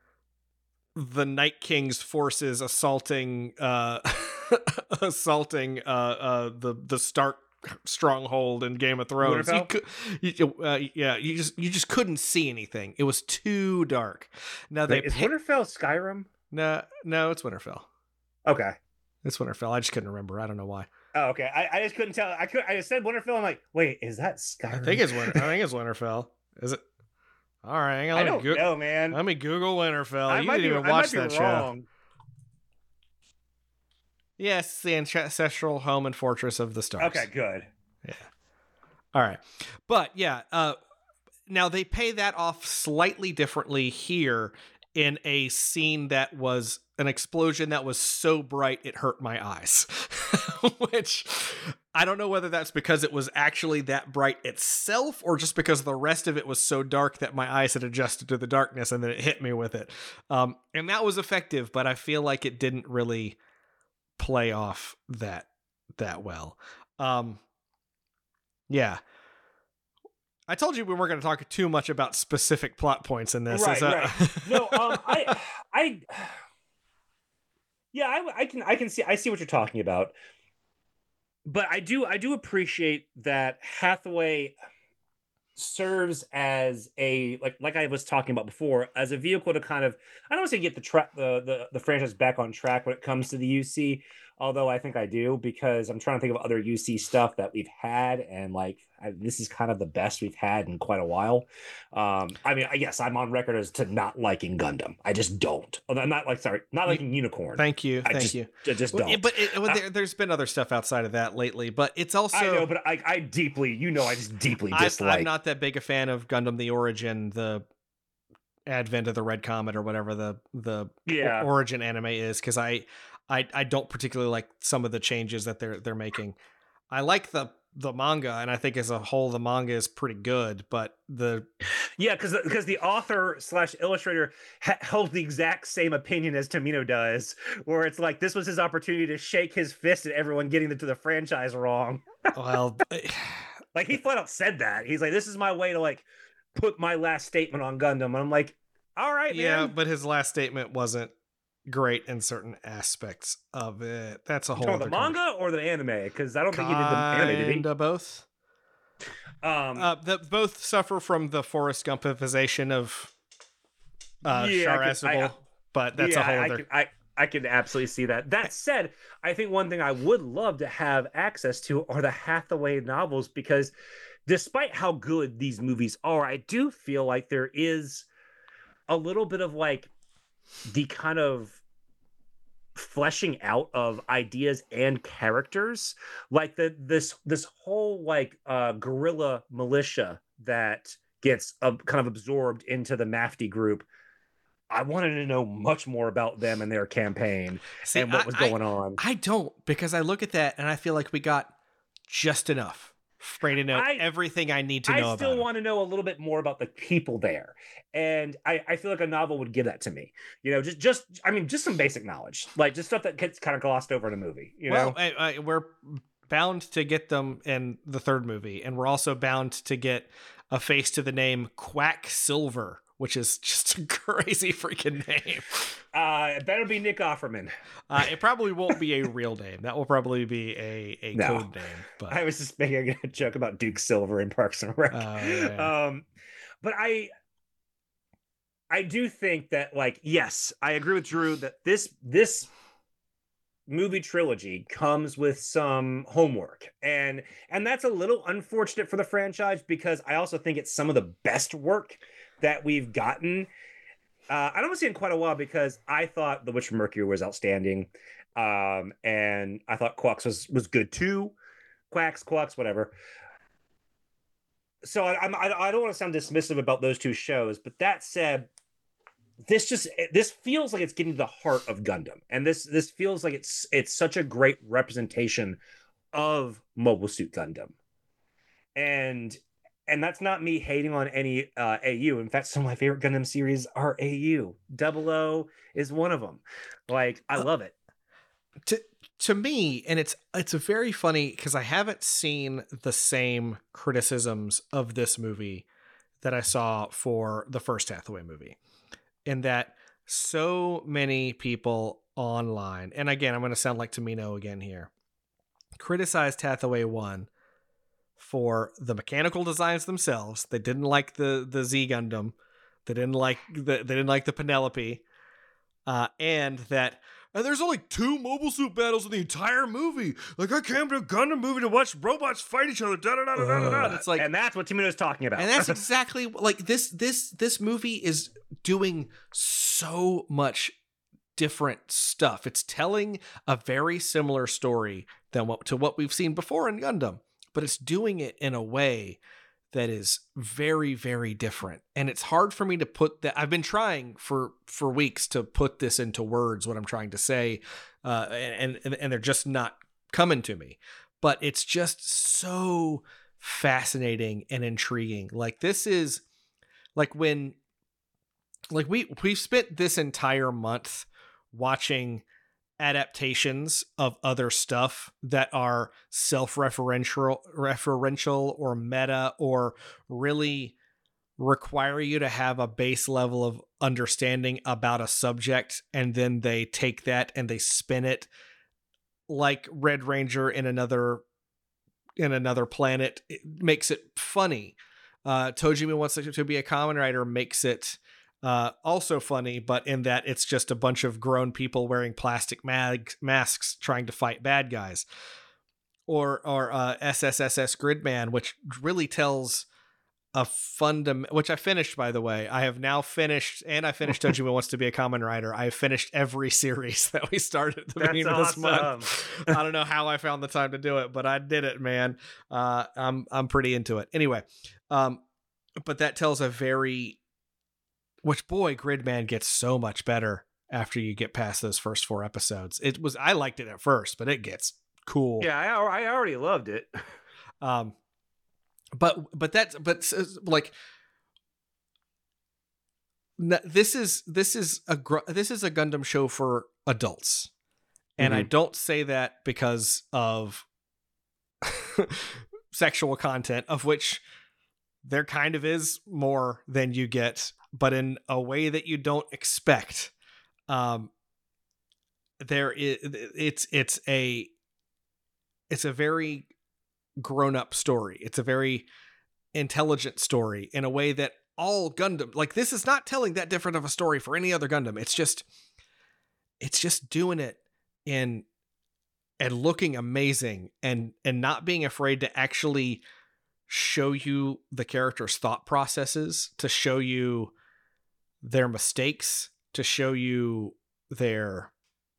the Night King's forces assaulting uh assaulting uh uh the the Stark stronghold in Game of Thrones. You could, you, uh, yeah, you just you just couldn't see anything. It was too dark. Now they Wait, is pay- Winterfell Skyrim? No, no, it's Winterfell. Okay, it's Winterfell. I just couldn't remember. I don't know why. Oh, okay. I, I just couldn't tell. I could. I just said Winterfell. I'm like, wait, is that Skyrim? I think it's Winter. I think it's Winterfell. Is it? All right, hang on. I don't go- know, man. Let me Google Winterfell. I you might didn't be, even watch I might that be show. wrong. Yes, the ancestral home and fortress of the Starks. Okay, good. Yeah. All right, but yeah. Uh, now they pay that off slightly differently here in a scene that was an explosion that was so bright it hurt my eyes, which I don't know whether that's because it was actually that bright itself or just because the rest of it was so dark that my eyes had adjusted to the darkness and then it hit me with it. Um, and that was effective, but I feel like it didn't really play off that that well. Um, yeah. I told you we weren't going to talk too much about specific plot points in this. Right, a- right. No, um, I, I, yeah, I, I can, I can see, I see what you're talking about, but I do, I do appreciate that Hathaway serves as a like, like I was talking about before, as a vehicle to kind of, I don't want to say get the track, the, the the franchise back on track when it comes to the U C. Although I think I do, because I'm trying to think of other U C stuff that we've had, and like I, this is kind of the best we've had in quite a while. Um, I mean, I guess I'm on record as to not liking Gundam. I just don't. I'm not like sorry, not liking Unicorn. Thank you, I thank just, you. I just Well, don't. it- but it, well, there, there's been other stuff outside of that lately, but it's also I know, but I, I deeply, you know, I just deeply I, dislike. I'm not that big a fan of Gundam: The Origin, the Advent of the Red Comet, or whatever the the Yeah. o- origin anime is, because I, I I don't particularly like some of the changes that they're they're making. I like the the manga, and I think as a whole the manga is pretty good, but the yeah, because because the author slash illustrator ha- held the exact same opinion as Tomino does, where it's like this was his opportunity to shake his fist at everyone getting into the franchise wrong. well, like he flat out said that. He's like, this is my way to like put my last statement on Gundam, and I'm like, all right, yeah, man. but his last statement wasn't great in certain aspects of it. That's a whole other the manga or the anime, because I don't think he did the anime, did he? Kinda both. Um, uh, that both suffer from the Forrest Gumpification of uh, yeah, Char I could- Aznavour, I- but that's yeah, a whole I, other. I, can, I I can absolutely see that. That said, I think one thing I would love to have access to are the Hathaway novels, because despite how good these movies are, I do feel like there is a little bit of like the kind of fleshing out of ideas and characters, like the this this whole like uh guerrilla militia that gets uh, kind of absorbed into the Mafty group. I wanted to know much more about them and their campaign See, and what I- was going I, on. I don't, because I look at that and I feel like we got just enough for me to know I- everything I need to I know still about. want to know a little bit more about the people there, and I, I feel like a novel would give that to me. You know, just just I mean, just some basic knowledge, like just stuff that gets kind of glossed over in a movie. You well, know, I, I, we're bound to get them in the third movie, and we're also bound to get a face to the name Quacksilver, which is just a crazy freaking name. uh, it better be Nick Offerman. Uh, it probably won't be a real name. That will probably be a, a No. code name. But I was just making a joke about Duke Silver in Parks and Rec. Oh, yeah. Um, but I, I do think that, like, yes, I agree with Drew that this this movie trilogy comes with some homework, and and that's a little unfortunate for the franchise, because I also think it's some of the best work that we've gotten. Uh, I don't want to say in quite a while, because I thought The Witch from Mercury was outstanding, um, and I thought Quacks was was good too. Quacks, Quacks, whatever. So I, I'm, I I don't want to sound dismissive about those two shows, but that said, this just this feels like it's getting to the heart of Gundam, and this this feels like it's it's such a great representation of Mobile Suit Gundam, and and that's not me hating on any uh, A U. In fact, some of my favorite Gundam series are A U. Double O is one of them. Like, I love it. to to me, and it's it's a very funny, because I haven't seen the same criticisms of this movie that I saw for the first Hathaway movie, in that so many people online, and again, I'm going to sound like Tomino again here, criticized Hathaway one for the mechanical designs themselves. They didn't like the the Z Gundam. They didn't like the they didn't like the Penelope, uh, and that and there's only two mobile suit battles in the entire movie. Like, I came to a Gundam movie to watch robots fight each other. Da da da da da da. It's like, and that's what Tomino's talking about. and that's exactly like this. This this movie is doing so much different stuff. It's telling a very similar story than what to what we've seen before in Gundam, but it's doing it in a way that is very, very different. And it's hard for me to put that. I've been trying for, for weeks to put this into words, what I'm trying to say. Uh, and, and, and they're just not coming to me, but it's just so fascinating and intriguing. Like, this is like when, like we, we've spent this entire month watching adaptations of other stuff that are self-referential referential or meta, or really require you to have a base level of understanding about a subject, and then they take that and they spin it like Red Ranger in another in another planet. It makes it funny. uh Tojima Wants to Be a Kamen Rider makes it Uh, also funny, but in that it's just a bunch of grown people wearing plastic mag- masks trying to fight bad guys. Or or uh, S S S S Gridman, which really tells a fundam, which I finished, by the way. I have now finished, and I finished Tojima Wants to Be a Kamen Rider. I have finished every series that we started at the That's beginning awesome. of this month. I don't know how I found the time to do it, but I did it, man. Uh, I'm I'm pretty into it. Anyway, um, but that tells a very Which, boy, Gridman gets so much better after you get past those first four episodes. It was I liked it at first, but it gets cool. Yeah, I, I already loved it. Um, but but that's but like this is this is a this is a Gundam show for adults, and mm-hmm. I don't say that because of sexual content, of which there kind of is more than you get, but in a way that you don't expect. Um, there is it's it's a it's a very grown-up story. It's a very intelligent story in a way that all Gundam, like, this is not telling that different of a story for any other Gundam. It's just it's just doing it in and looking amazing and and not being afraid to actually show you the characters' thought processes, to show you their mistakes, to show you their,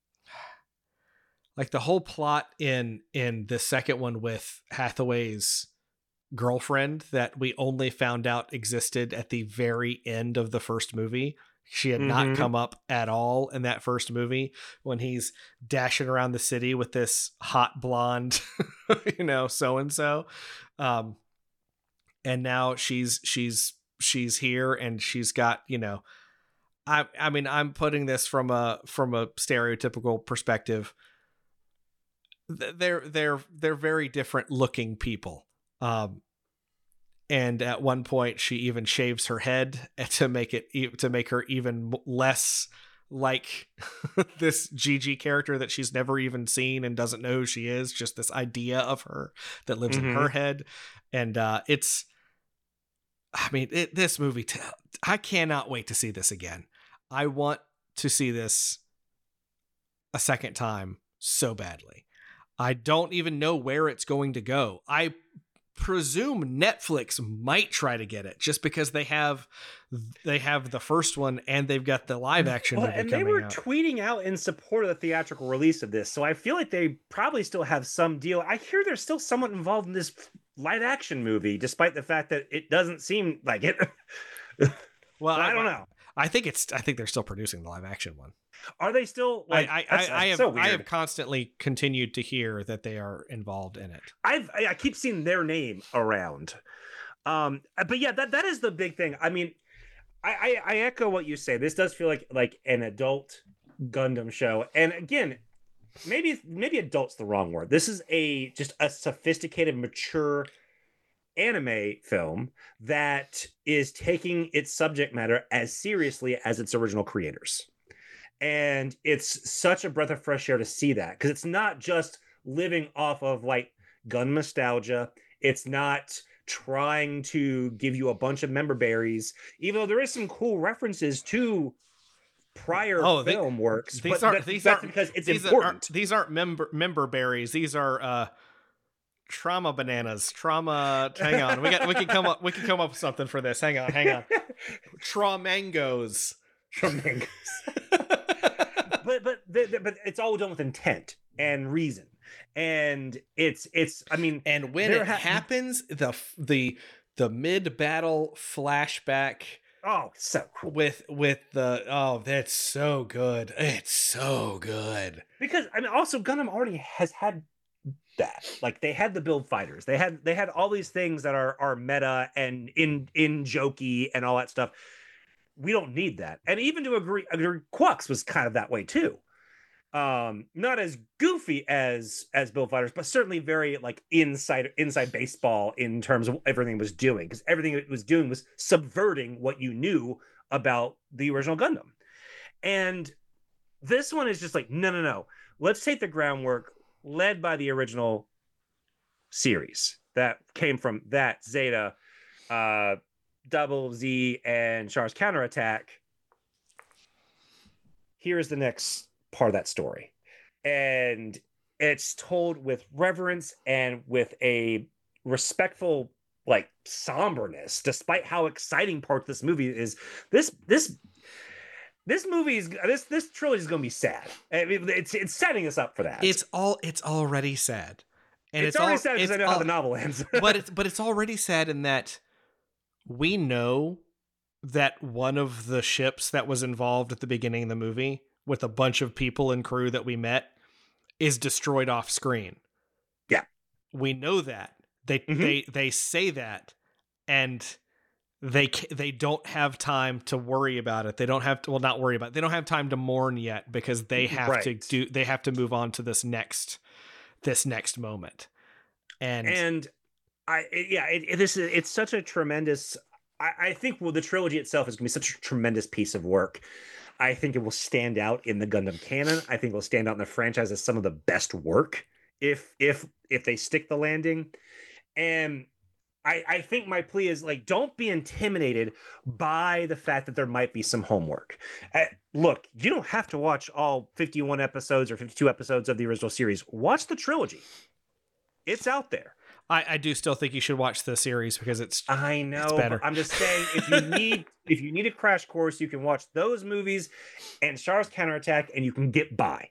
like, the whole plot in in the second one with Hathaway's girlfriend that we only found out existed at the very end of the first movie. She had mm-hmm. not come up at all in that first movie, when he's dashing around the city with this hot blonde, you know, so-and-so. Um, and now she's, she's, she's here, and she's got, you know, I, I mean, I'm putting this from a, from a stereotypical perspective. They're, they're, they're very different looking people. Um, and at one point she even shaves her head to make it, to make her even less like this Gigi character that she's never even seen and doesn't know who she is. Just this idea of her that lives mm-hmm. in her head. And, uh, it's, I mean, it, this movie, t- I cannot wait to see this again. I want to see this a second time so badly. I don't even know where it's going to go. I presume Netflix might try to get it, just because they have they have the first one and they've got the live action well, movie and coming they were out. tweeting out in support of the theatrical release of this, so I feel like they probably still have some deal. I hear they're still somewhat involved in this live action movie, despite the fact that it doesn't seem like it. Well, I, I don't know. I think it's I think they're still producing the live action one. Are they still? Like, I I, that's, I, that's I have so weird. I have constantly continued to hear that they are involved in it. I've I keep seeing their name around. Um, but yeah, that that is the big thing. I mean, I, I I echo what you say. This does feel like like an adult Gundam show, and again, maybe maybe adult's the wrong word. This is a just a sophisticated, mature anime film that is taking its subject matter as seriously as its original creators. And it's such a breath of fresh air to see that, because it's not just living off of like gun nostalgia. It's not trying to give you a bunch of member berries, even though there is some cool references to prior oh, they, film works. These but aren't that, these that's aren't because it's these important. Are, these aren't member member berries. These are uh trauma bananas. Trauma. Hang on, we got. We can come up. We can come up with something for this. Hang on. Hang on. Tramangos. Tramangos. but but but it's all done with intent and reason, and it's it's. I mean, and when it ha- happens, the the the mid battle flashback. Oh, so cool. With with the oh, that's so good. It's so good. Because I mean, also Gundam already has had that. Like, they had the build fighters. They had they had all these things that are are meta and in in jokey and all that stuff. We don't need that. And even to agree, agree Quux was kind of that way too. Um, not as goofy as as build fighters, but certainly very like inside inside baseball in terms of everything it was doing, because everything it was doing was subverting what you knew about the original Gundam. And this one is just like, no, no, no. Let's take the groundwork led by the original series that came from that Zeta, uh, Double Z, and Char's counterattack. Here's the next part of that story, and it's told with reverence and with a respectful like somberness, despite how exciting part this movie is. This this this movie is this this trilogy is going to be sad. I mean, it's it's setting us up for that. It's all it's already sad, and it's, it's already all, sad because I know all, how the novel ends. but it's but it's already sad in that we know that one of the ships that was involved at the beginning of the movie with a bunch of people and crew that we met is destroyed off screen. Yeah. We know that. They Mhm. they they say that, and they ca- they don't have time to worry about it. They don't have to, well, not worry about it. They don't have time to mourn yet because they have to Right. do they have to move on to this next this next moment. And, And I it, yeah, it, it- this is it's such a tremendous. I, I think well, the trilogy itself is going to be such a tremendous piece of work. I think it will stand out in the Gundam canon. I think it will stand out in the franchise as some of the best work if if if they stick the landing. And I, I think my plea is like, don't be intimidated by the fact that there might be some homework. Uh, look, you don't have to watch all fifty-one episodes or fifty-two episodes of the original series. Watch the trilogy. It's out there. I, I do still think you should watch the series because it's I know, it's but better. I'm just saying if you need if you need a crash course, you can watch those movies and Char's Counterattack and you can get by.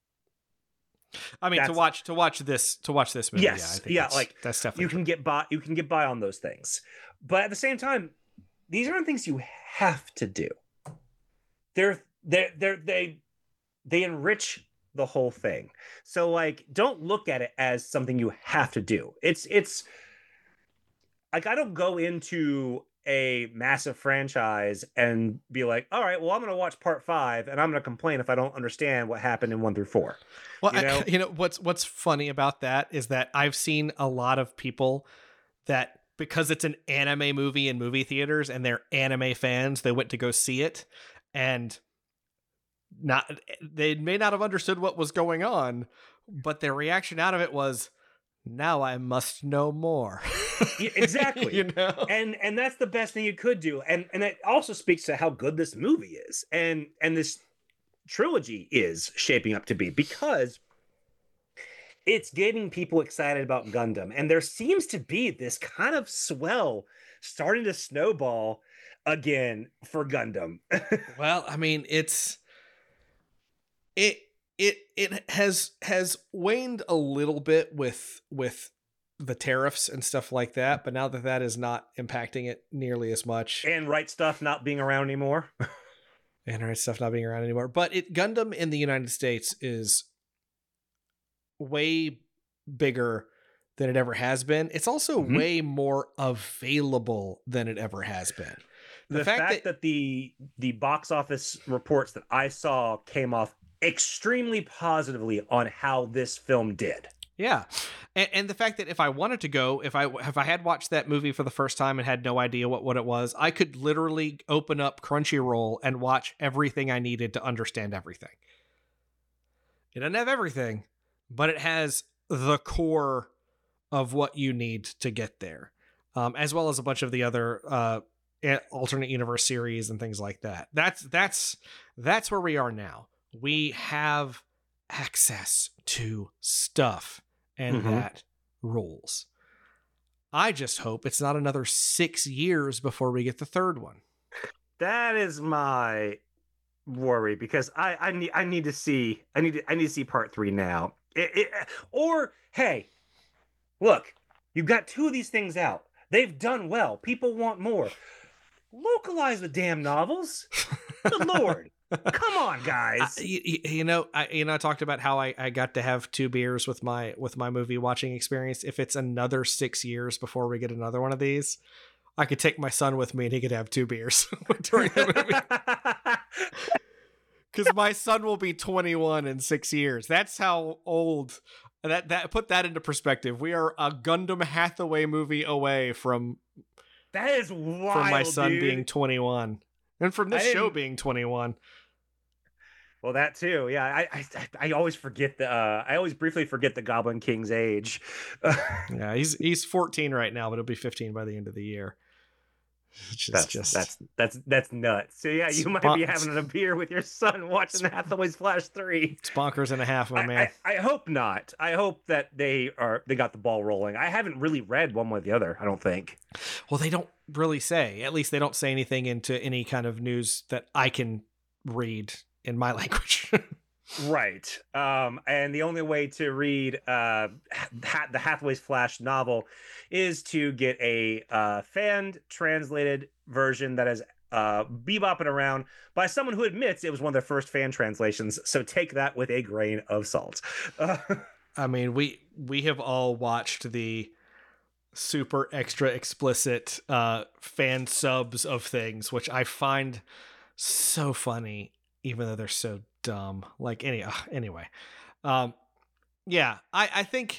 I mean, to That's- watch to watch this to watch this movie. Yes, yeah, I think yeah, that's, like, that's definitely You can get by you can get by on those things. But at the same time, these aren't things you have to do. They're they're they're they they enrich the whole thing. So like don't look at it as something you have to do. It's it's like I don't go into a massive franchise and be like, all right, well, I'm going to watch part five and I'm going to complain if I don't understand what happened in one through four. Well, you know? I, you know what's what's funny about that is that I've seen a lot of people that because it's an anime movie in movie theaters and they're anime fans, they went to go see it and not they may not have understood what was going on, but their reaction out of it was, now I must know more. Yeah, exactly. You know? And and that's the best thing you could do. And and it also speaks to how good this movie is and and this trilogy is shaping up to be, because it's getting people excited about Gundam. And there seems to be this kind of swell starting to snowball again for Gundam. Well, I mean, it's it it it has has waned a little bit with with the tariffs and stuff like that, but now that that is not impacting it nearly as much, And Right Stuff not being around anymore. and right stuff not being around anymore, but it Gundam in the United States is way bigger than it ever has been. It's also Mhm. way more available than it ever has been. The, fact, fact that, that- the the box office reports that I saw came off extremely positively on how this film did. Yeah, and, and the fact that if I wanted to go, if I if I had watched that movie for the first time and had no idea what, what it was, I could literally open up Crunchyroll and watch everything I needed to understand everything. It doesn't have everything, but it has the core of what you need to get there, um, as well as a bunch of the other uh, alternate universe series and things like that. That's that's that's where we are now. We have access to stuff. And Mhm. that rules. I just hope it's not another six years before we get the third one. That is my worry, because I I need I need to see I need to, I need to see part three now. It, it, or hey, look, you've got two of these things out. They've done well. People want more. Localize the damn novels. Good Lord. Come on, guys. I, you, you know, I you know I talked about how I, I got to have two beers with my with my movie watching experience. If it's another six years before we get another one of these, I could take my son with me and he could have two beers during the movie. Because my son will be twenty-one in six years. That's how old. That that put that into perspective. We are a Gundam Hathaway movie away from That is wild, from my son dude. being twenty-one, and from this I show didn't- being twenty-one. Well, that too. Yeah, I I, I always forget the. Uh, I always briefly forget the Goblin King's age. Yeah, he's he's fourteen right now, but he'll be fifteen by the end of the year. Which is that's just that's that's that's nuts. So yeah, you might Spon- be having a beer with your son watching Hathaway's Flash three. it's bonkers and a half, my I, man. I, I hope not. I hope that they are they got the ball rolling. I haven't really read one way or the other. I don't think. Well, they don't really say. At least they don't say anything into any kind of news that I can read in my language. Right. Um, and the only way to read uh, ha- the Hathaway's Flash novel is to get a uh, fan translated version that is uh, bebopping around by someone who admits it was one of their first fan translations. So take that with a grain of salt. Uh, I mean, we we have all watched the super extra explicit uh, fan subs of things, which I find so funny, even though they're so dumb. Like any uh, anyway, um, yeah, I I think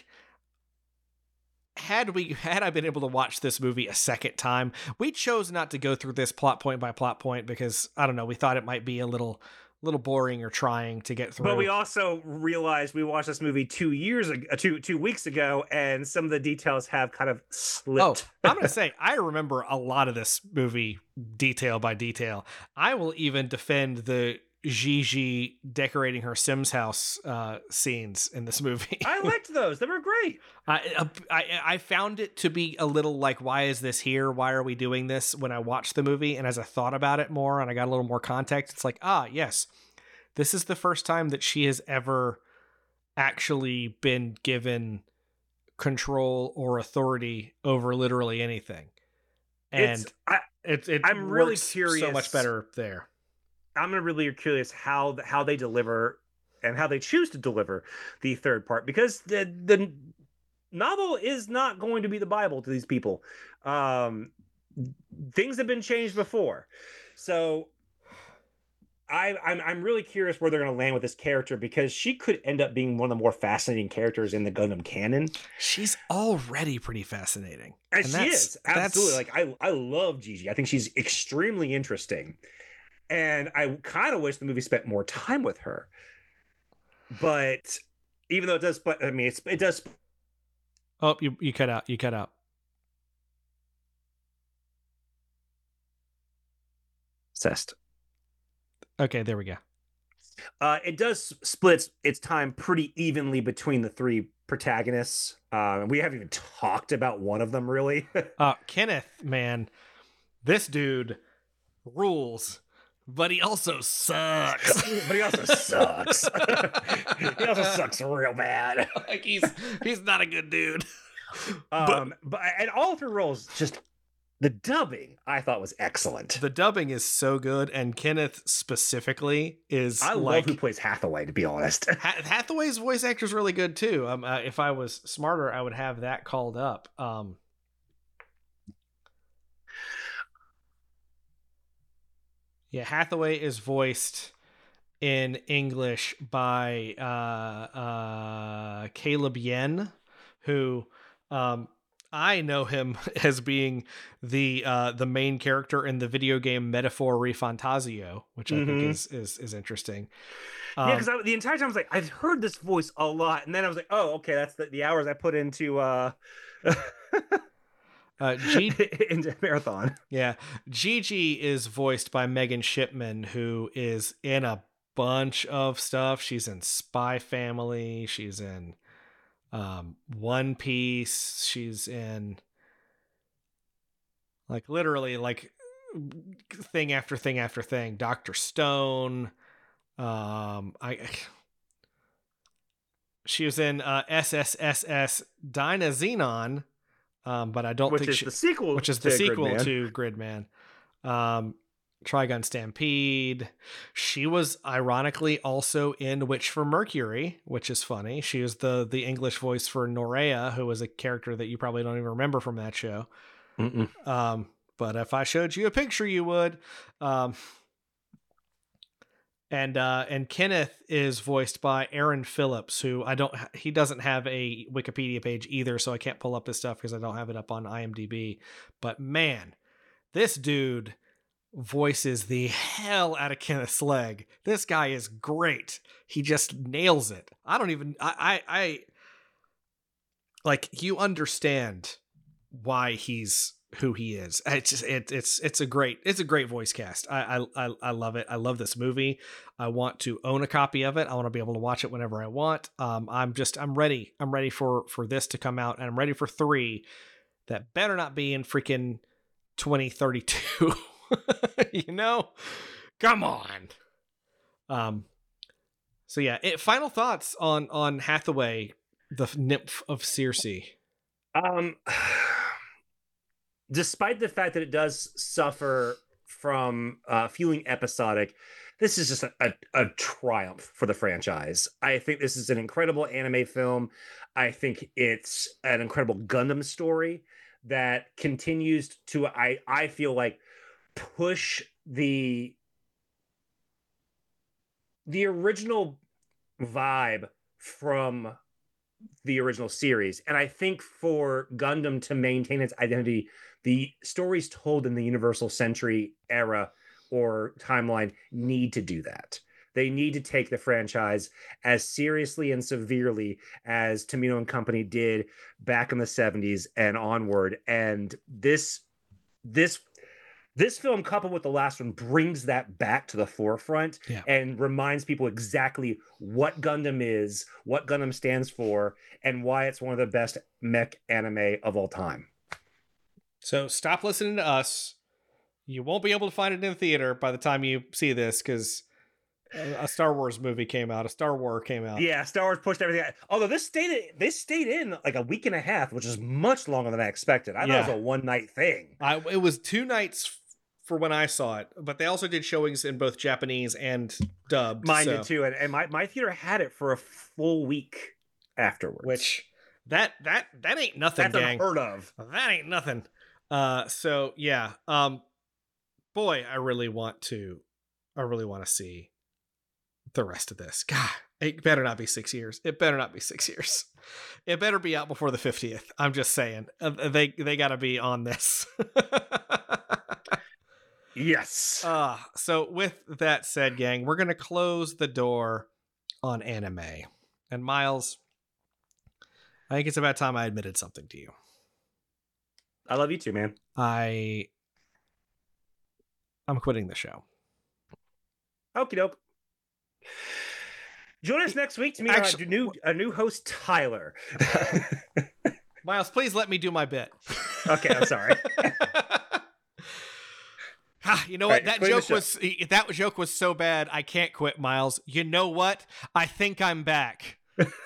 had we had I been able to watch this movie a second time, we chose not to go through this plot point by plot point because I don't know, we thought it might be a little little boring or trying to get through. But we also realized we watched this movie two years ago, two two weeks ago, and some of the details have kind of slipped. Oh, I'm gonna say I remember a lot of this movie detail by detail. I will even defend the Gigi decorating her Sims house uh, scenes in this movie. I liked those; they were great. I, I I found it to be a little like, why is this here? Why are we doing this? When I watched the movie, and as I thought about it more, and I got a little more context, it's like, ah, yes, this is the first time that she has ever actually been given control or authority over literally anything, and it's, I, it it I'm really works curious. so much better there. I'm really curious how how they deliver and how they choose to deliver the third part, because the the novel is not going to be the Bible to these people. Um, things have been changed before, so I, I'm I'm really curious where they're going to land with this character, because she could end up being one of the more fascinating characters in the Gundam canon. She's already pretty fascinating, and, and she is absolutely that's... like I I love Gigi. I think she's extremely interesting. And I kind of wish the movie spent more time with her. But even though it does, but I mean, it's, it does. Oh, you, you cut out. You cut out. Cest. Okay, there we go. Uh, it does split its, its time pretty evenly between the three protagonists. Uh, we haven't even talked about one of them, really. uh, Kenneth, man, this dude rules. But he also sucks. but he also sucks. he also sucks real bad. Like he's he's not a good dude. Um, but, but and all three roles, just the dubbing I thought was excellent. The dubbing is so good, and Kenneth specifically is. I like, love who plays Hathaway, to be honest. Hathaway's voice actor is really good too. Um, uh, if I was smarter, I would have that called up. Um. Yeah, Hathaway is voiced in English by uh, uh, Caleb Yen, who um, I know him as being the uh, the main character in the video game Metaphor Refantasio, which I mm-hmm. think is is is interesting. Um, yeah, because the entire time I was like, I've heard this voice a lot, and then I was like, oh, okay, that's the, the hours I put into. Uh... Uh, G- into Marathon. Yeah. Gigi is voiced by Megan Shipman, who is in a bunch of stuff. She's in Spy Family. She's in um, One Piece. She's in like literally like thing after thing after thing. Doctor Stone. Um, I. She was in uh, S S S S Dyna Xenon. Um, but I don't which think is she, the sequel, which is the to sequel Gridman. to Gridman. Um, Trigun Stampede. She was ironically also in Witch for Mercury, which is funny. She was the the English voice for Norea, who was a character that you probably don't even remember from that show. Mm-mm. Um, but if I showed you a picture, you would. Um, And uh, and Kenneth is voiced by Aaron Phillips, who I don't. He doesn't have a Wikipedia page either, so I can't pull up his stuff because I don't have it up on IMDb. But man, this dude voices the hell out of Kenneth's leg. This guy is great. He just nails it. I don't even. I I, I like you understand why he's who he is. It's just, it, it's it's a great it's a great voice cast. I, I I love it. I love this movie. I want to own a copy of it. I want to be able to watch it whenever I want. Um, I'm just I'm ready. I'm ready for for this to come out, and I'm ready for three. That better not be in freaking twenty thirty-two. You know, come on. Um. So yeah, it, final thoughts on on Hathaway, the nymph of Circe. Um. Despite the fact that it does suffer from uh, feeling episodic, this is just a, a, a triumph for the franchise. I think this is an incredible anime film. I think it's an incredible Gundam story. that continues to I I feel like push the the original vibe from the original series. And I think for Gundam to maintain its identity, the stories told in the Universal Century era or timeline need to do that. They need to take the franchise as seriously and severely as Tomino and Company did back in the seventies and onward. And this this this film, coupled with the last one, brings that back to the forefront yeah. and reminds people exactly what Gundam is, what Gundam stands for, and why it's one of the best mech anime of all time. So stop listening to us. You won't be able to find it in the theater by the time you see this, because a Star Wars movie came out. A Star Wars came out. Yeah, Star Wars pushed everything out. Although this stayed, this stayed in like a week and a half, which is much longer than I expected. I yeah. thought it was a one night thing. I, it was two nights for when I saw it, but they also did showings in both Japanese and dubbed. Mine so. did too, and, and my, my theater had it for a full week afterwards. Which that that that ain't nothing, That's gang. unheard of. That ain't nothing. Uh, so yeah, um, boy, I really want to, I really want to see the rest of this. God, it better not be six years. It better not be six years. It better be out before the fiftieth. I'm just saying, uh, they they got to be on this. Yes. Uh, so with that said, gang, we're going to close the door on anime. And Miles, I think it's about time I admitted something to you. I love you too, man. I, I'm quitting the show. Okie doke. Join us next week to meet Actually, our new, a new host, Tyler. Miles, please let me do my bit. Okay, I'm sorry. Ah, you know what? Right, that joke was that joke was so bad I can't quit, Miles. You know what? I think I'm back.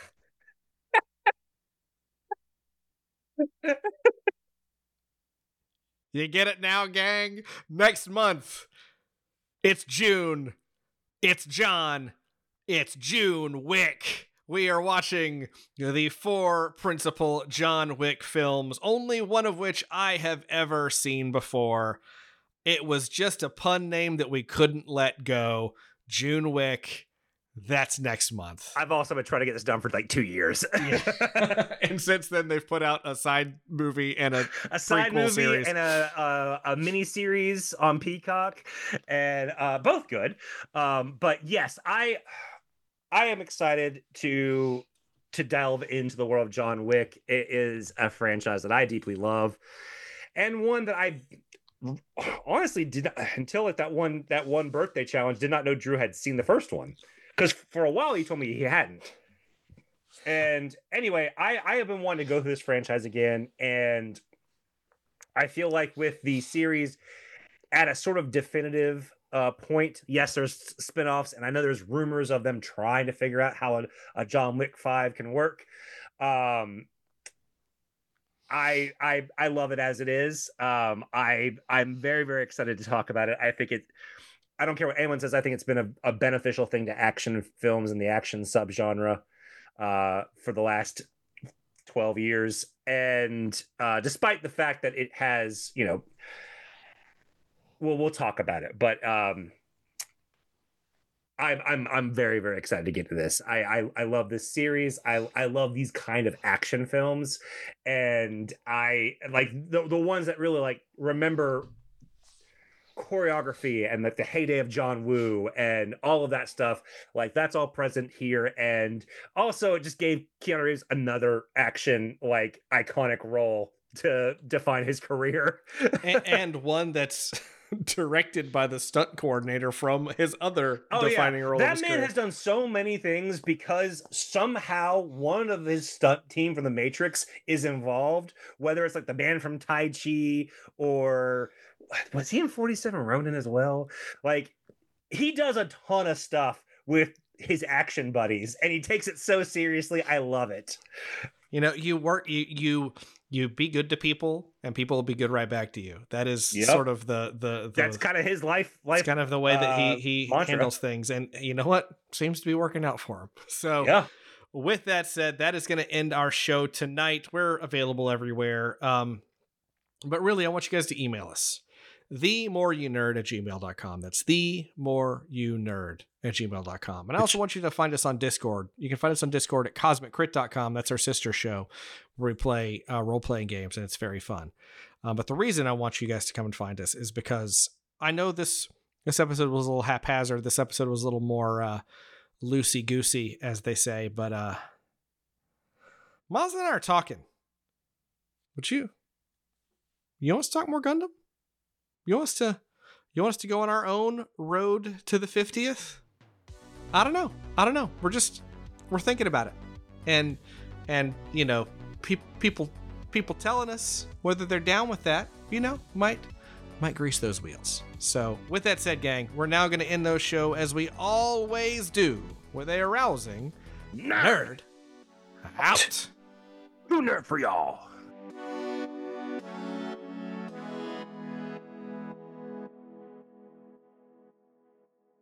You get it now, gang? Next month, it's June. It's John. It's June Wick. We are watching the four principal John Wick films, only one of which I have ever seen before. It was just a pun name that we couldn't let go. June Wick. That's next month. I've also been trying to get this done for like two years. Yeah. And since then, they've put out a side movie and a, a side movie series. and a, a a mini series on Peacock, and uh, both good. Um, but yes, I I am excited to to delve into the world of John Wick. It is a franchise that I deeply love, and one that I honestly did not, until like that one that one birthday challenge, did not know Drew had seen the first one, because for a while he told me he hadn't. And anyway, I I have been wanting to go through this franchise again, and I feel like with the series at a sort of definitive uh point, yes, there's spinoffs, and I know there's rumors of them trying to figure out how a, a John Wick five can work. um I I I love it as it is. Um, I I'm very very excited to talk about it. I think it. I don't care what anyone says. I think it's been a, a beneficial thing to action films and the action subgenre uh, for the last twelve years. And uh, despite the fact that it has, you know, well, we'll talk about it. But um, I'm I'm I'm very very excited to get to this. I I, I love this series. I I love these kind of action films, and I like the the ones that really like remember choreography and like the heyday of John Woo and all of that stuff. Like that's all present here, and also it just gave Keanu Reeves another action like iconic role to define his career, and, and one that's directed by the stunt coordinator from his other oh, defining yeah. role. That of his man career. has done so many things because somehow one of his stunt team from The Matrix is involved, whether it's like the man from Tai Chi or was he in forty-seven Ronin as well? Like he does a ton of stuff with his action buddies, and he takes it so seriously. I love it. You know, you work, you you you be good to people, and people will be good right back to you. That is yep. sort of the the, the that's kind of his life. Life, kind of the way that he uh, he mantra. handles things, and you know what seems to be working out for him. So, yeah. With that said, that is going to end our show tonight. We're available everywhere. Um, But really, I want you guys to email us. the more you nerd at gmail dot com. That's the more you nerd at gmail dot com. And I also want you to find us on Discord. You can find us on Discord at cosmic crit dot com. That's our sister show where we play uh, role-playing games, and it's very fun. Um, but the reason I want you guys to come and find us is because I know this this episode was a little haphazard. This episode was a little more uh, loosey-goosey, as they say. But uh, Miles and I are talking. Would you? You want us to talk more Gundam? You want us to you want us to go on our own road to the fiftieth? I don't know. I don't know. We're just we're thinking about it. And and you know, pe- people people telling us whether they're down with that, you know, might might grease those wheels. So, with that said, gang, we're now going to end those show as we always do with a arousing Nerd, nerd out. New nerd for y'all.